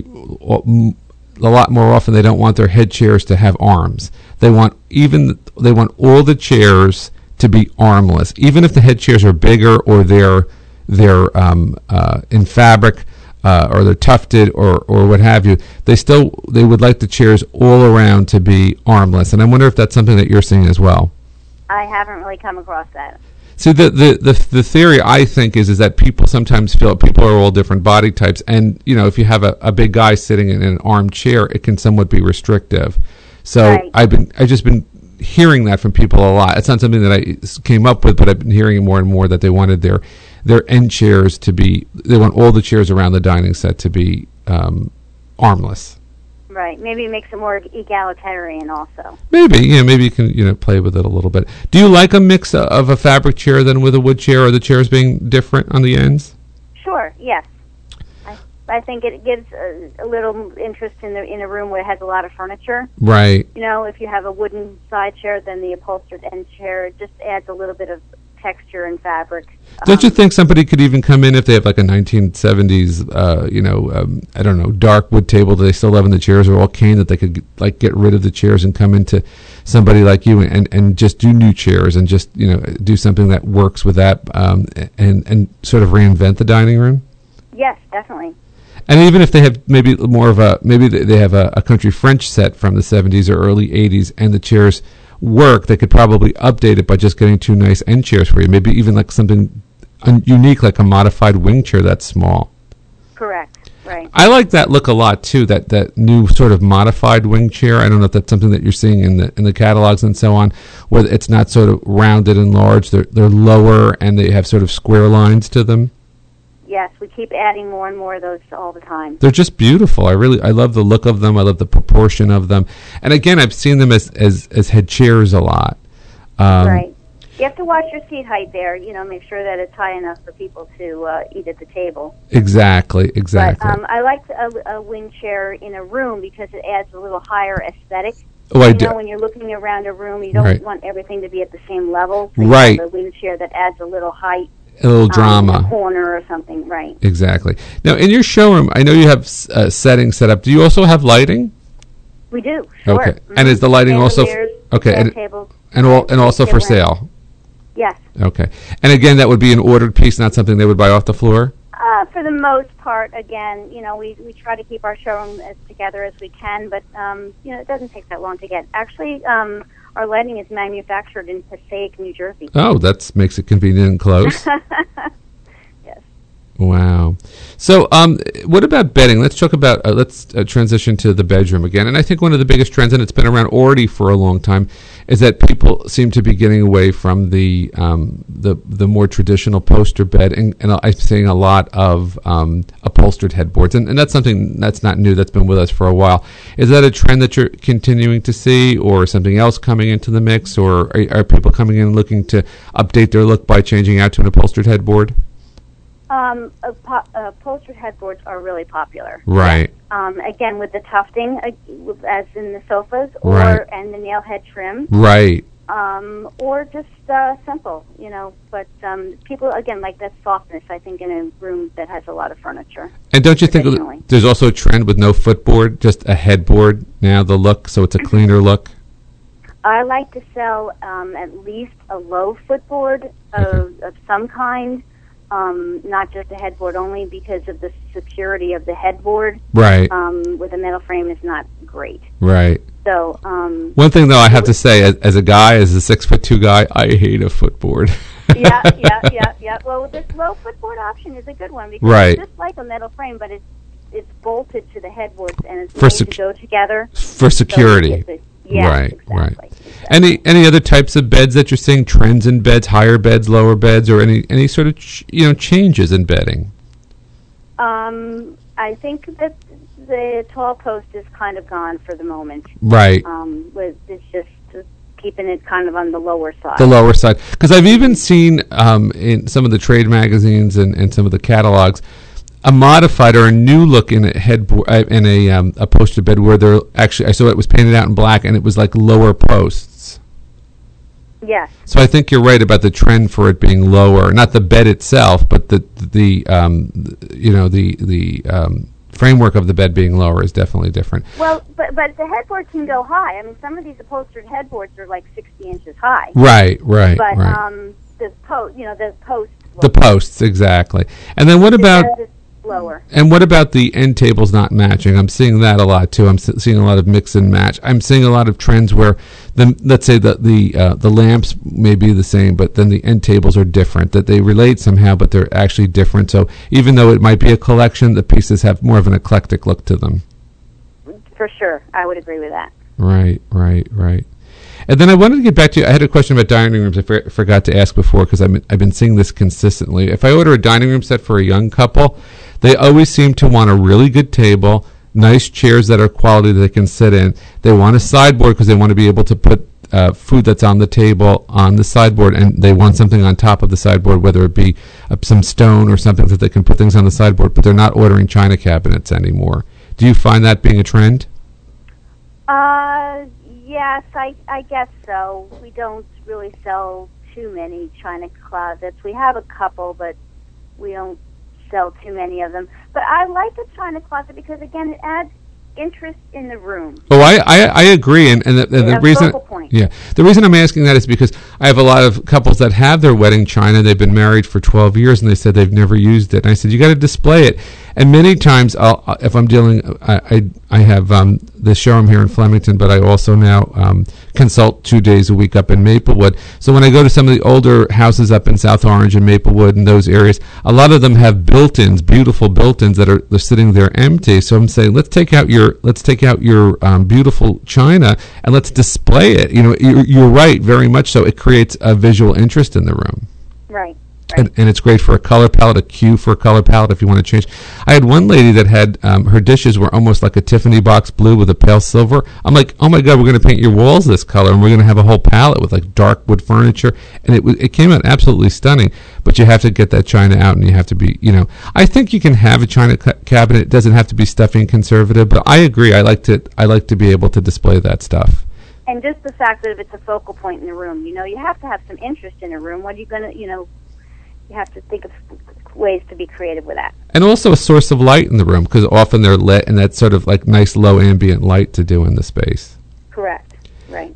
a lot more often. They don't want their head chairs to have arms. They want even they want all the chairs to be armless, even if the head chairs are bigger or they're they're um, uh, in fabric. Uh, or they're tufted, or, or what have you. They still they would like the chairs all around to be armless, and I wonder if that's something that you're seeing as well. I haven't really come across that. See, the the, the the theory I think is is that people sometimes feel people are all different body types, and you know if you have a, a big guy sitting in an armed chair, it can somewhat be restrictive. So Right. I've been I've just been hearing that from people a lot. It's not something that I s- came up with, but I've been hearing it more and more that they wanted their their end chairs to be, they want all the chairs around the dining set to be um, armless. Right. Maybe it makes it more egalitarian also. Maybe, yeah, maybe you can, you know, play with it a little bit. Do you like a mix o- of a fabric chair than with a wood chair, or the chairs being different on the ends? Sure, yes. I, I think it gives a, a little interest in the in a room where it has a lot of furniture. Right. You know, if you have a wooden side chair, then the upholstered end chair just adds a little bit of texture and fabric. Don't you think somebody could even come in if they have like a nineteen seventies, uh, you know, um, I don't know, dark wood table that they still have, and the chairs are all cane, that they could like get rid of the chairs and come into somebody like you and, and just do new chairs and just, you know, do something that works with that um, and, and sort of reinvent the dining room? Yes, definitely. And even if they have maybe more of a, maybe they they have a, a country French set from the seventies or early eighties and the chairs work, they could probably update it by just getting two nice end chairs for you. Maybe even like something un- unique, like a modified wing chair that's small. Correct. Right. I like that look a lot too. That, that new sort of modified wing chair. I don't know if that's something that you're seeing in the in the catalogs and so on, where it's not sort of rounded and large. They're they're lower and they have sort of square lines to them. Yes, we keep adding more and more of those all the time. They're just beautiful. I really, I love the look of them. I love the proportion of them. And again, I've seen them as as, as head chairs a lot. Um, Right. You have to watch your seat height there. You know, make sure that it's high enough for people to uh, eat at the table. Exactly. Exactly. But um, I like a, a wing chair in a room because it adds a little higher aesthetic. Oh, I you do. know, when you're looking around a room, you don't Right. want everything to be at the same level. So you Right. have a wing chair that adds a little height. A little um, drama. in a corner or something, right? Exactly. Now, in your showroom, I know you have uh, settings set up. Do you also have lighting? We do. Sure. Okay. Mhm. And is the lighting also f- Chandeliers, okay? red And, tables, and all and also for lamps. sale. Yes. Okay. And again, that would be an ordered piece, not something they would buy off the floor. Uh, for the most part, again, you know, we, we try to keep our showroom as together as we can, but, um, you know, it doesn't take that long to get. Actually, um, our lighting is manufactured in Passaic, New Jersey. Oh, that makes it convenient and close. Yes. Wow. So, um, what about bedding? Let's talk about. Uh, let's uh, transition to the bedroom again. And I think one of the biggest trends, and it's been around already for a long time, is that people seem to be getting away from the um, the the more traditional poster bed, and, and I'm seeing a lot of um, upholstered headboards, and, and that's something that's not new. That's been with us for a while. Is that a trend that you're continuing to see, or something else coming into the mix, or are, are people coming in looking to update their look by changing out to an upholstered headboard? Um, uh, po- uh, upholstered headboards are really popular. Right. Um, again, with the tufting, uh, with- as in the sofas, or Right. and the nail head trim. Right. Um, or just uh, simple, you know. But um, people, again, like that softness, I think, in a room that has a lot of furniture. And don't you think traditionally. there's also a trend with no footboard, just a headboard now, the look, so it's a cleaner look? I like to sell um, at least a low footboard of, of some kind, um, not just a headboard only, because of the security of the headboard. Right. Um, with a metal frame is not great. Right. So, um, One thing, though, I have to say, as, as a guy, as a six-foot-two guy, I hate a footboard. yeah, yeah, yeah, yeah. Well, this low footboard option is a good one because Right. it's just like a metal frame, but it's it's bolted to the headboards and it's For made sec- to go together For So security. it's a- yes, right, exactly. right. Any any other types of beds that you're seeing, trends in beds, higher beds, lower beds, or any, any sort of ch- you know changes in bedding? Um, I think that the tall post is kind of gone for the moment. Right. Um, with it's just uh, keeping it kind of on the lower side. The lower side, because I've even seen um, in some of the trade magazines and, and some of the catalogs a modified or a new look in a headboard uh, in a um, a posted bed where they're actually I saw it was painted out in black and it was like lower posts. Yes. So I think you're right about the trend for it being lower, not the bed itself, but the the um, the, you know the the um, framework of the bed being lower is definitely different. Well, but but the headboard can go high. I mean, some of these upholstered headboards are like sixty inches high. Right, right, But right. um, the post, you know, the post. The posts, exactly. And then what about lower? and what about the end tables not matching? I'm seeing that a lot too. I'm s- seeing a lot of mix and match. I'm seeing a lot of trends where the let's say that the uh, the lamps may be the same, but then the end tables are different. That they relate somehow, but they're actually different. So even though it might be a collection, the pieces have more of an eclectic look to them. For sure, I would agree with that. Right, right, right. And then I wanted to get back to you. I had a question about dining rooms I for, forgot to ask before because I've, I've been seeing this consistently. If I order a dining room set for a young couple, they always seem to want a really good table, nice chairs that are quality that they can sit in. They want a sideboard because they want to be able to put uh, food that's on the table on the sideboard, and they want something on top of the sideboard, whether it be uh, some stone or something that they can put things on the sideboard, but they're not ordering china cabinets anymore. Do you find that being a trend? Uh, yes, I I guess so. We don't really sell too many china closets. We have a couple, but we don't sell too many of them. But I like the china closet because, again, it adds interest in the room. Oh, I, I, I agree, and, and the, and the Yeah, reason, focal point. yeah, the reason I'm asking that is because I have a lot of couples that have their wedding china. They've been married for twelve years, and they said they've never used it. And I said, you got to display it. And many times, I'll, if I'm dealing, I I, I have um, the showroom here in Flemington, but I also now um, consult two days a week up in Maplewood. So when I go to some of the older houses up in South Orange and Maplewood and those areas, a lot of them have built-ins, beautiful built-ins that are they're sitting there empty. So I'm saying, let's take out your let's take out your um, beautiful china and let's display it. You know, you're, you're right, very much so. It creates a visual interest in the room. Right. And, and it's great for a color palette, a cue for a color palette if you want to change. I had one lady that had um, her dishes were almost like a Tiffany box blue with a pale silver. I'm like, oh my God, we're going to paint your walls this color, and we're going to have a whole palette with like dark wood furniture, and it was it came out absolutely stunning. But you have to get that china out, and you have to be, you know, I think you can have a china ca- cabinet. It doesn't have to be stuffy and conservative, but I agree. I like to I like to be able to display that stuff. And just the fact that if it's a focal point in the room, you know, you have to have some interest in a room. What are you going to, you know, you have to think of ways to be creative with that. And also a source of light in the room, because often they're lit, and that's sort of like nice low ambient light to do in the space. Correct. Right.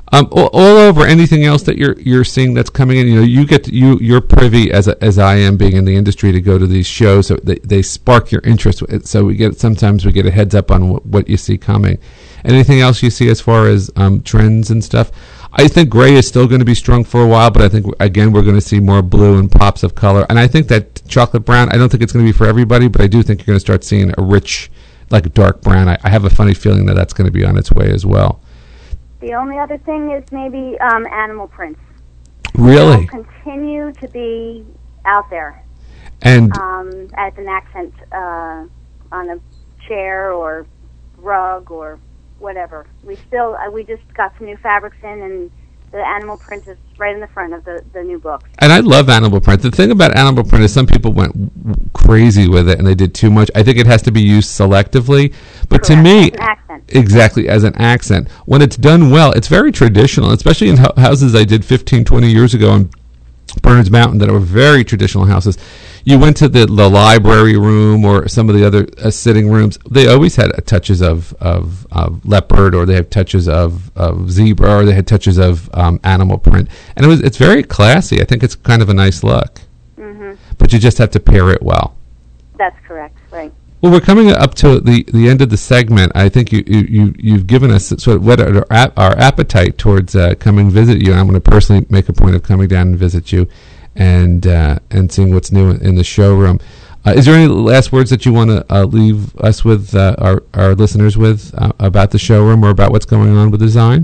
Um, all, all over. Anything else that you're you're seeing that's coming in? You know, you get to, you you're privy as a, as I am, being in the industry, to go to these shows. So they they spark your interest. So we get sometimes we get a heads up on what, what you see coming. Anything else you see as far as um, trends and stuff? I think gray is still going to be strong for a while, but I think again we're going to see more blue and pops of color. And I think that chocolate brown, I don't think it's going to be for everybody, but I do think you're going to start seeing a rich, like a dark brown. I, I have a funny feeling that that's going to be on its way as well. The only other thing is maybe um, animal prints. Really? They'll continue to be out there. And um, as an accent uh, on a chair or rug or whatever. We still uh, we just got some new fabrics in, and the animal print is right in the front of the, the new books. And I love animal print. The thing about animal print is some people went w- crazy with it and they did too much. I think it has to be used selectively. But Correct. to me, As an accent. Exactly, as an accent. When it's done well, it's very traditional, especially in ho- houses I did fifteen, twenty years ago in Burns Mountain that were very traditional houses. You went to the, the library room or some of the other uh, sitting rooms. They always had uh, touches of, of, of leopard, or they have touches of, of zebra, or they had touches of um, animal print. And it was it's very classy. I think it's kind of a nice look. Mm-hmm. But you just have to pair it well. That's correct, right. Well, we're coming up to the, the end of the segment. I think you, you, you, you've given us sort of what our, our appetite towards uh, coming visit you. And I'm going to personally make a point of coming down and visit you and uh, and seeing what's new in the showroom. Uh, is there any last words that you want to uh, leave us with, uh, our, our listeners with, uh, about the showroom or about what's going on with design?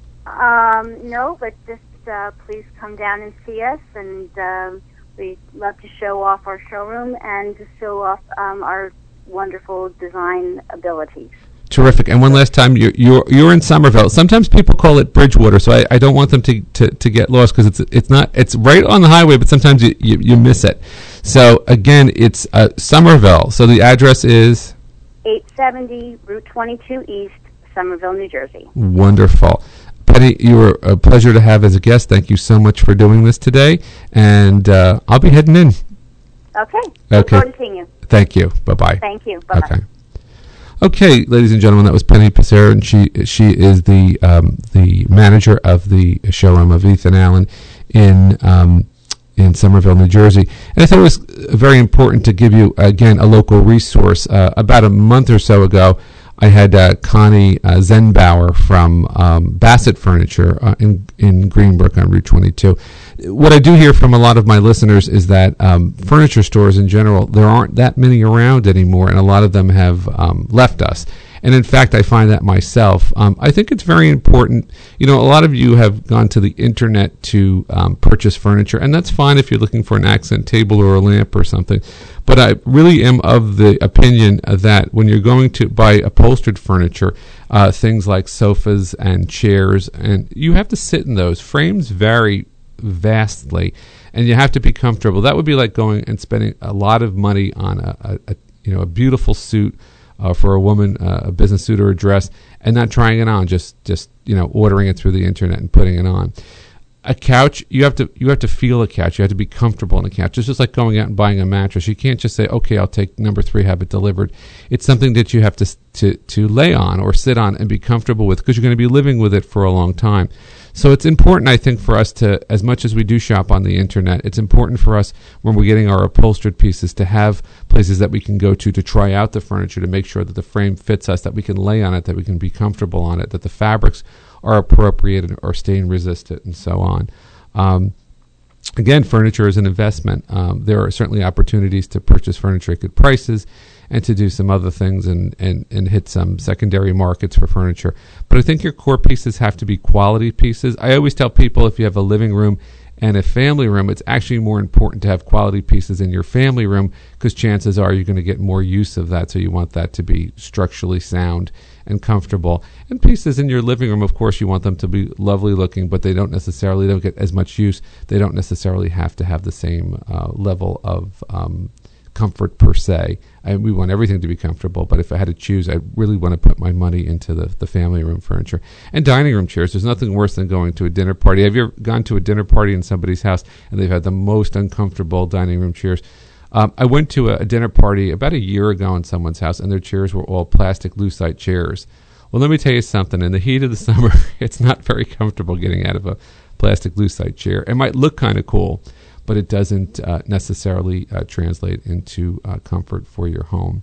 Um, no, but just uh, please come down and see us, and um, we love to show off our showroom and to show off um, our wonderful design abilities. Terrific. And one last time, you're you're, you're in Somerville. Sometimes people call it Bridgewater, so I, I don't want them to, to, to get lost, because it's it's not it's right on the highway, but sometimes you, you, you miss it. So again, it's uh, Somerville. So the address is eight seventy Route twenty-two East, Somerville, New Jersey. Wonderful. Penny, you were a pleasure to have as a guest. Thank you so much for doing this today, and uh, I'll be heading in. Okay. Look Okay. forward to seeing you. Thank you. Bye bye. Thank you. Bye bye. Okay. Okay, ladies and gentlemen, that was Penny Passera, and she she is the um, the manager of the showroom of Ethan Allen in um, in Somerville, New Jersey. And I thought it was very important to give you again a local resource. Uh, about a month or so ago, I had uh, Connie uh, Zenbauer from um, Bassett Furniture uh, in in Greenbrook on Route twenty-two. What I do hear from a lot of my listeners is that um, furniture stores in general, there aren't that many around anymore, and a lot of them have um, left us. And in fact, I find that myself. Um, I think it's very important. You know, a lot of you have gone to the internet to um, purchase furniture, and that's fine if you're looking for an accent table or a lamp or something. But I really am of the opinion that when you're going to buy upholstered furniture, uh, things like sofas and chairs, and you have to sit in those. Frames vary vastly, and you have to be comfortable. That would be like going and spending a lot of money on a, a, a you know a beautiful suit uh, for a woman, uh, a business suit or a dress, and not trying it on, just just you know ordering it through the internet and putting it on. A couch, you have to you have to feel a couch. You have to be comfortable in a couch. It's just like going out and buying a mattress. You can't just say, "Okay, I'll take number three, have it delivered." It's something that you have to to to lay on or sit on and be comfortable with, because you're going to be living with it for a long time. So it's important, I think, for us to, as much as we do shop on the internet, it's important for us when we're getting our upholstered pieces to have places that we can go to to try out the furniture, to make sure that the frame fits us, that we can lay on it, that we can be comfortable on it, that the fabrics are appropriate or stain resistant, and so on. Um, again, furniture is an investment. Um, there are certainly opportunities to purchase furniture at good prices and to do some other things and, and, and hit some secondary markets for furniture. But I think your core pieces have to be quality pieces. I always tell people, if you have a living room and a family room, it's actually more important to have quality pieces in your family room, because chances are you're going to get more use of that. So you want that to be structurally sound and comfortable. And pieces in your living room, of course, you want them to be lovely looking, but they don't necessarily, they don't get as much use. They don't necessarily have to have the same uh, level of um, comfort per se. I, we want everything to be comfortable, but if I had to choose, I really want to put my money into the, the family room furniture. And dining room chairs, there's nothing worse than going to a dinner party. Have you ever gone to a dinner party in somebody's house and they've had the most uncomfortable dining room chairs? Um, I went to a, a dinner party about a year ago in someone's house, and their chairs were all plastic Lucite chairs. Well, let me tell you something. In the heat of the summer, it's not very comfortable getting out of a plastic Lucite chair. It might look kind of cool, but it doesn't uh, necessarily uh, translate into uh, comfort for your home.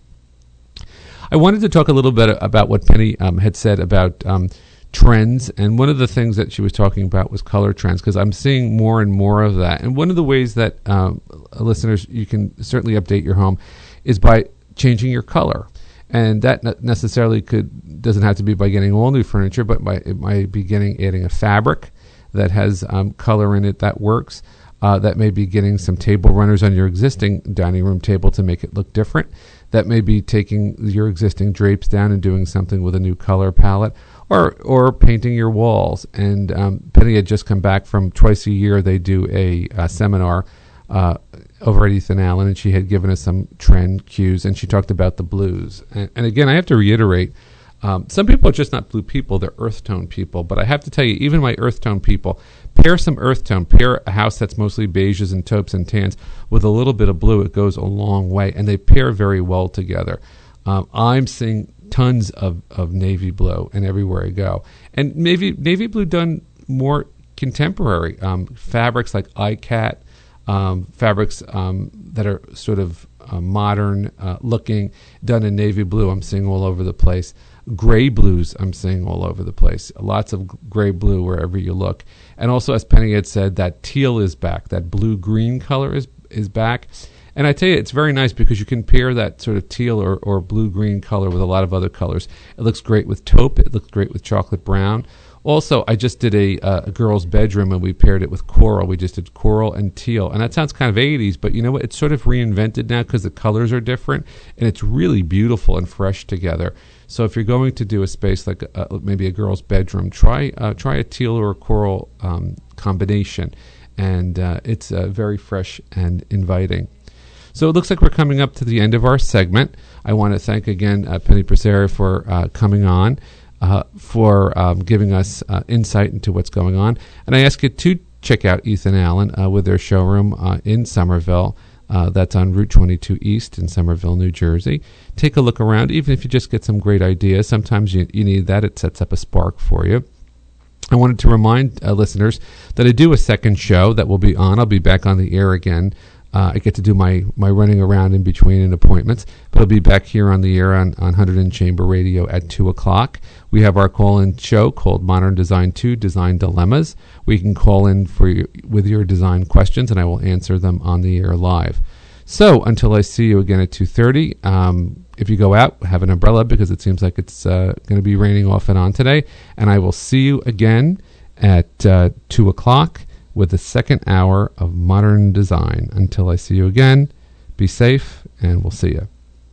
I wanted to talk a little bit about what Penny um, had said about um, trends, and one of the things that she was talking about was color trends, because I'm seeing more and more of that. And one of the ways that um, listeners, you can certainly update your home is by changing your color. And that not necessarily could doesn't have to be by getting all new furniture, but by, it might be getting adding a fabric that has um, color in it that works. Uh, that may be getting some table runners on your existing dining room table to make it look different. That may be taking your existing drapes down and doing something with a new color palette, or or painting your walls. And um, Penny had just come back from twice a year they do a, a seminar uh, over at Ethan Allen, and she had given us some trend cues, and she talked about the blues. And, and again, I have to reiterate, um, some people are just not blue people, they're earth tone people. But I have to tell you, even my earth tone people, pair some earth tone, pair a house that's mostly beiges and taupes and tans with a little bit of blue. It goes a long way, and they pair very well together. Um, I'm seeing tons of, of navy blue and everywhere I go. And navy, navy blue done more contemporary. Um, fabrics like iCat, um, fabrics um, that are sort of uh, modern uh, looking, done in navy blue, I'm seeing all over the place. Gray blues I'm seeing all over the place. Lots of gray blue wherever you look. And also, as Penny had said, that teal is back. That blue-green color is is back. And I tell you, it's very nice because you can pair that sort of teal or, or blue-green color with a lot of other colors. It looks great with taupe. It looks great with chocolate brown. Also, I just did a, uh, a girl's bedroom, and we paired it with coral. We just did coral and teal. And that sounds kind of eighties, but you know what? It's sort of reinvented now because the colors are different, and it's really beautiful and fresh together. So if you're going to do a space like a, maybe a girl's bedroom, try uh, try a teal or a coral um, combination, and uh, it's uh, very fresh and inviting. So it looks like we're coming up to the end of our segment. I want to thank again uh, Penny Passera for uh, coming on, uh, for um, giving us uh, insight into what's going on. And I ask you to check out Ethan Allen uh, with their showroom uh, in Somerville. Uh, that's on Route twenty-two East in Somerville, New Jersey. Take a look around, even if you just get some great ideas. Sometimes you, you need that. It sets up a spark for you. I wanted to remind uh, listeners that I do a second show that will be on. I'll be back on the air again. Uh, I get to do my, my running around in between and appointments, but I'll be back here on the air on, on one hundred in Chamber Radio at two o'clock. We have our call-in show called Modern Design two, Design Dilemmas. We can call in for your, with your design questions, and I will answer them on the air live. So until I see you again at two thirty, um, if you go out, have an umbrella because it seems like it's uh, going to be raining off and on today. And I will see you again at uh, two o'clock. With the second hour of Modern Design. Until I see you again, be safe, and we'll see you.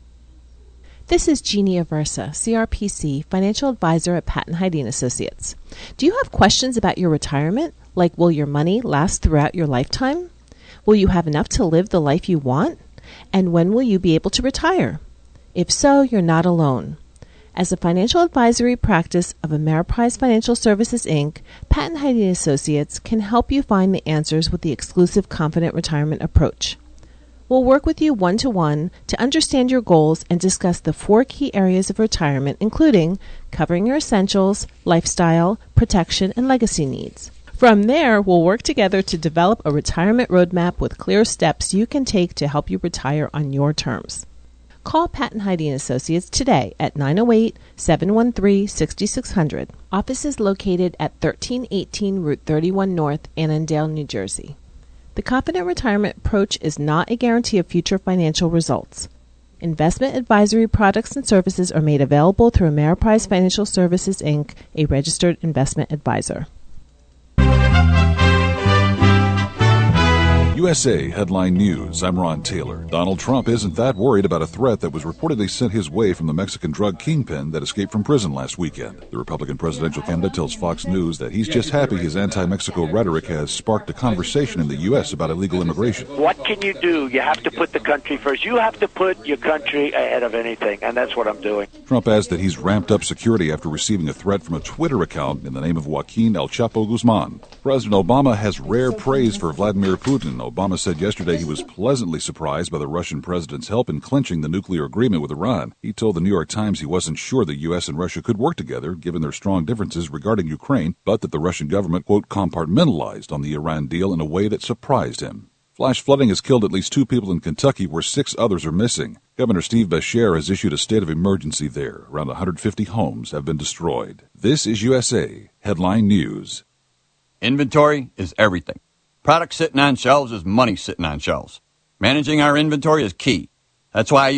This is Jeannie Aversa, C R P C, Financial Advisor at Patton Hyde Associates. Do you have questions about your retirement? Like, will your money last throughout your lifetime? Will you have enough to live the life you want? And when will you be able to retire? If so, you're not alone. As a financial advisory practice of Ameriprise Financial Services, Incorporated, Patton Hyde Associates can help you find the answers with the exclusive Confident Retirement approach. We'll work with you one-to-one to understand your goals and discuss the four key areas of retirement, including covering your essentials, lifestyle, protection, and legacy needs. From there, we'll work together to develop a retirement roadmap with clear steps you can take to help you retire on your terms. Call Patton Hyde Associates today at nine oh eight, seven one three, six six zero zero. Office is located at thirteen eighteen Route thirty-one North, Annandale, New Jersey. The Confident Retirement approach is not a guarantee of future financial results. Investment advisory products and services are made available through Ameriprise Financial Services, Incorporated, a registered investment advisor. U S A Headline News. I'm Ron Taylor. Donald Trump isn't that worried about a threat that was reportedly sent his way from the Mexican drug kingpin that escaped from prison last weekend. The Republican presidential candidate tells Fox News that he's just happy his anti-Mexico rhetoric has sparked a conversation in the U S about illegal immigration. What can you do? You have to put the country first. You have to put your country ahead of anything, and that's what I'm doing. Trump adds that he's ramped up security after receiving a threat from a Twitter account in the name of Joaquin El Chapo Guzman. President Obama has rare praise for Vladimir Putin. Obama said yesterday he was pleasantly surprised by the Russian president's help in clinching the nuclear agreement with Iran. He told the New York Times he wasn't sure the U S and Russia could work together, given their strong differences regarding Ukraine, but that the Russian government, quote, compartmentalized on the Iran deal in a way that surprised him. Flash flooding has killed at least two people in Kentucky, where six others are missing. Governor Steve Beshear has issued a state of emergency there. Around one hundred fifty homes have been destroyed. This is U S A Headline News. Inventory is everything. Product sitting on shelves is money sitting on shelves. Managing our inventory is key. That's why I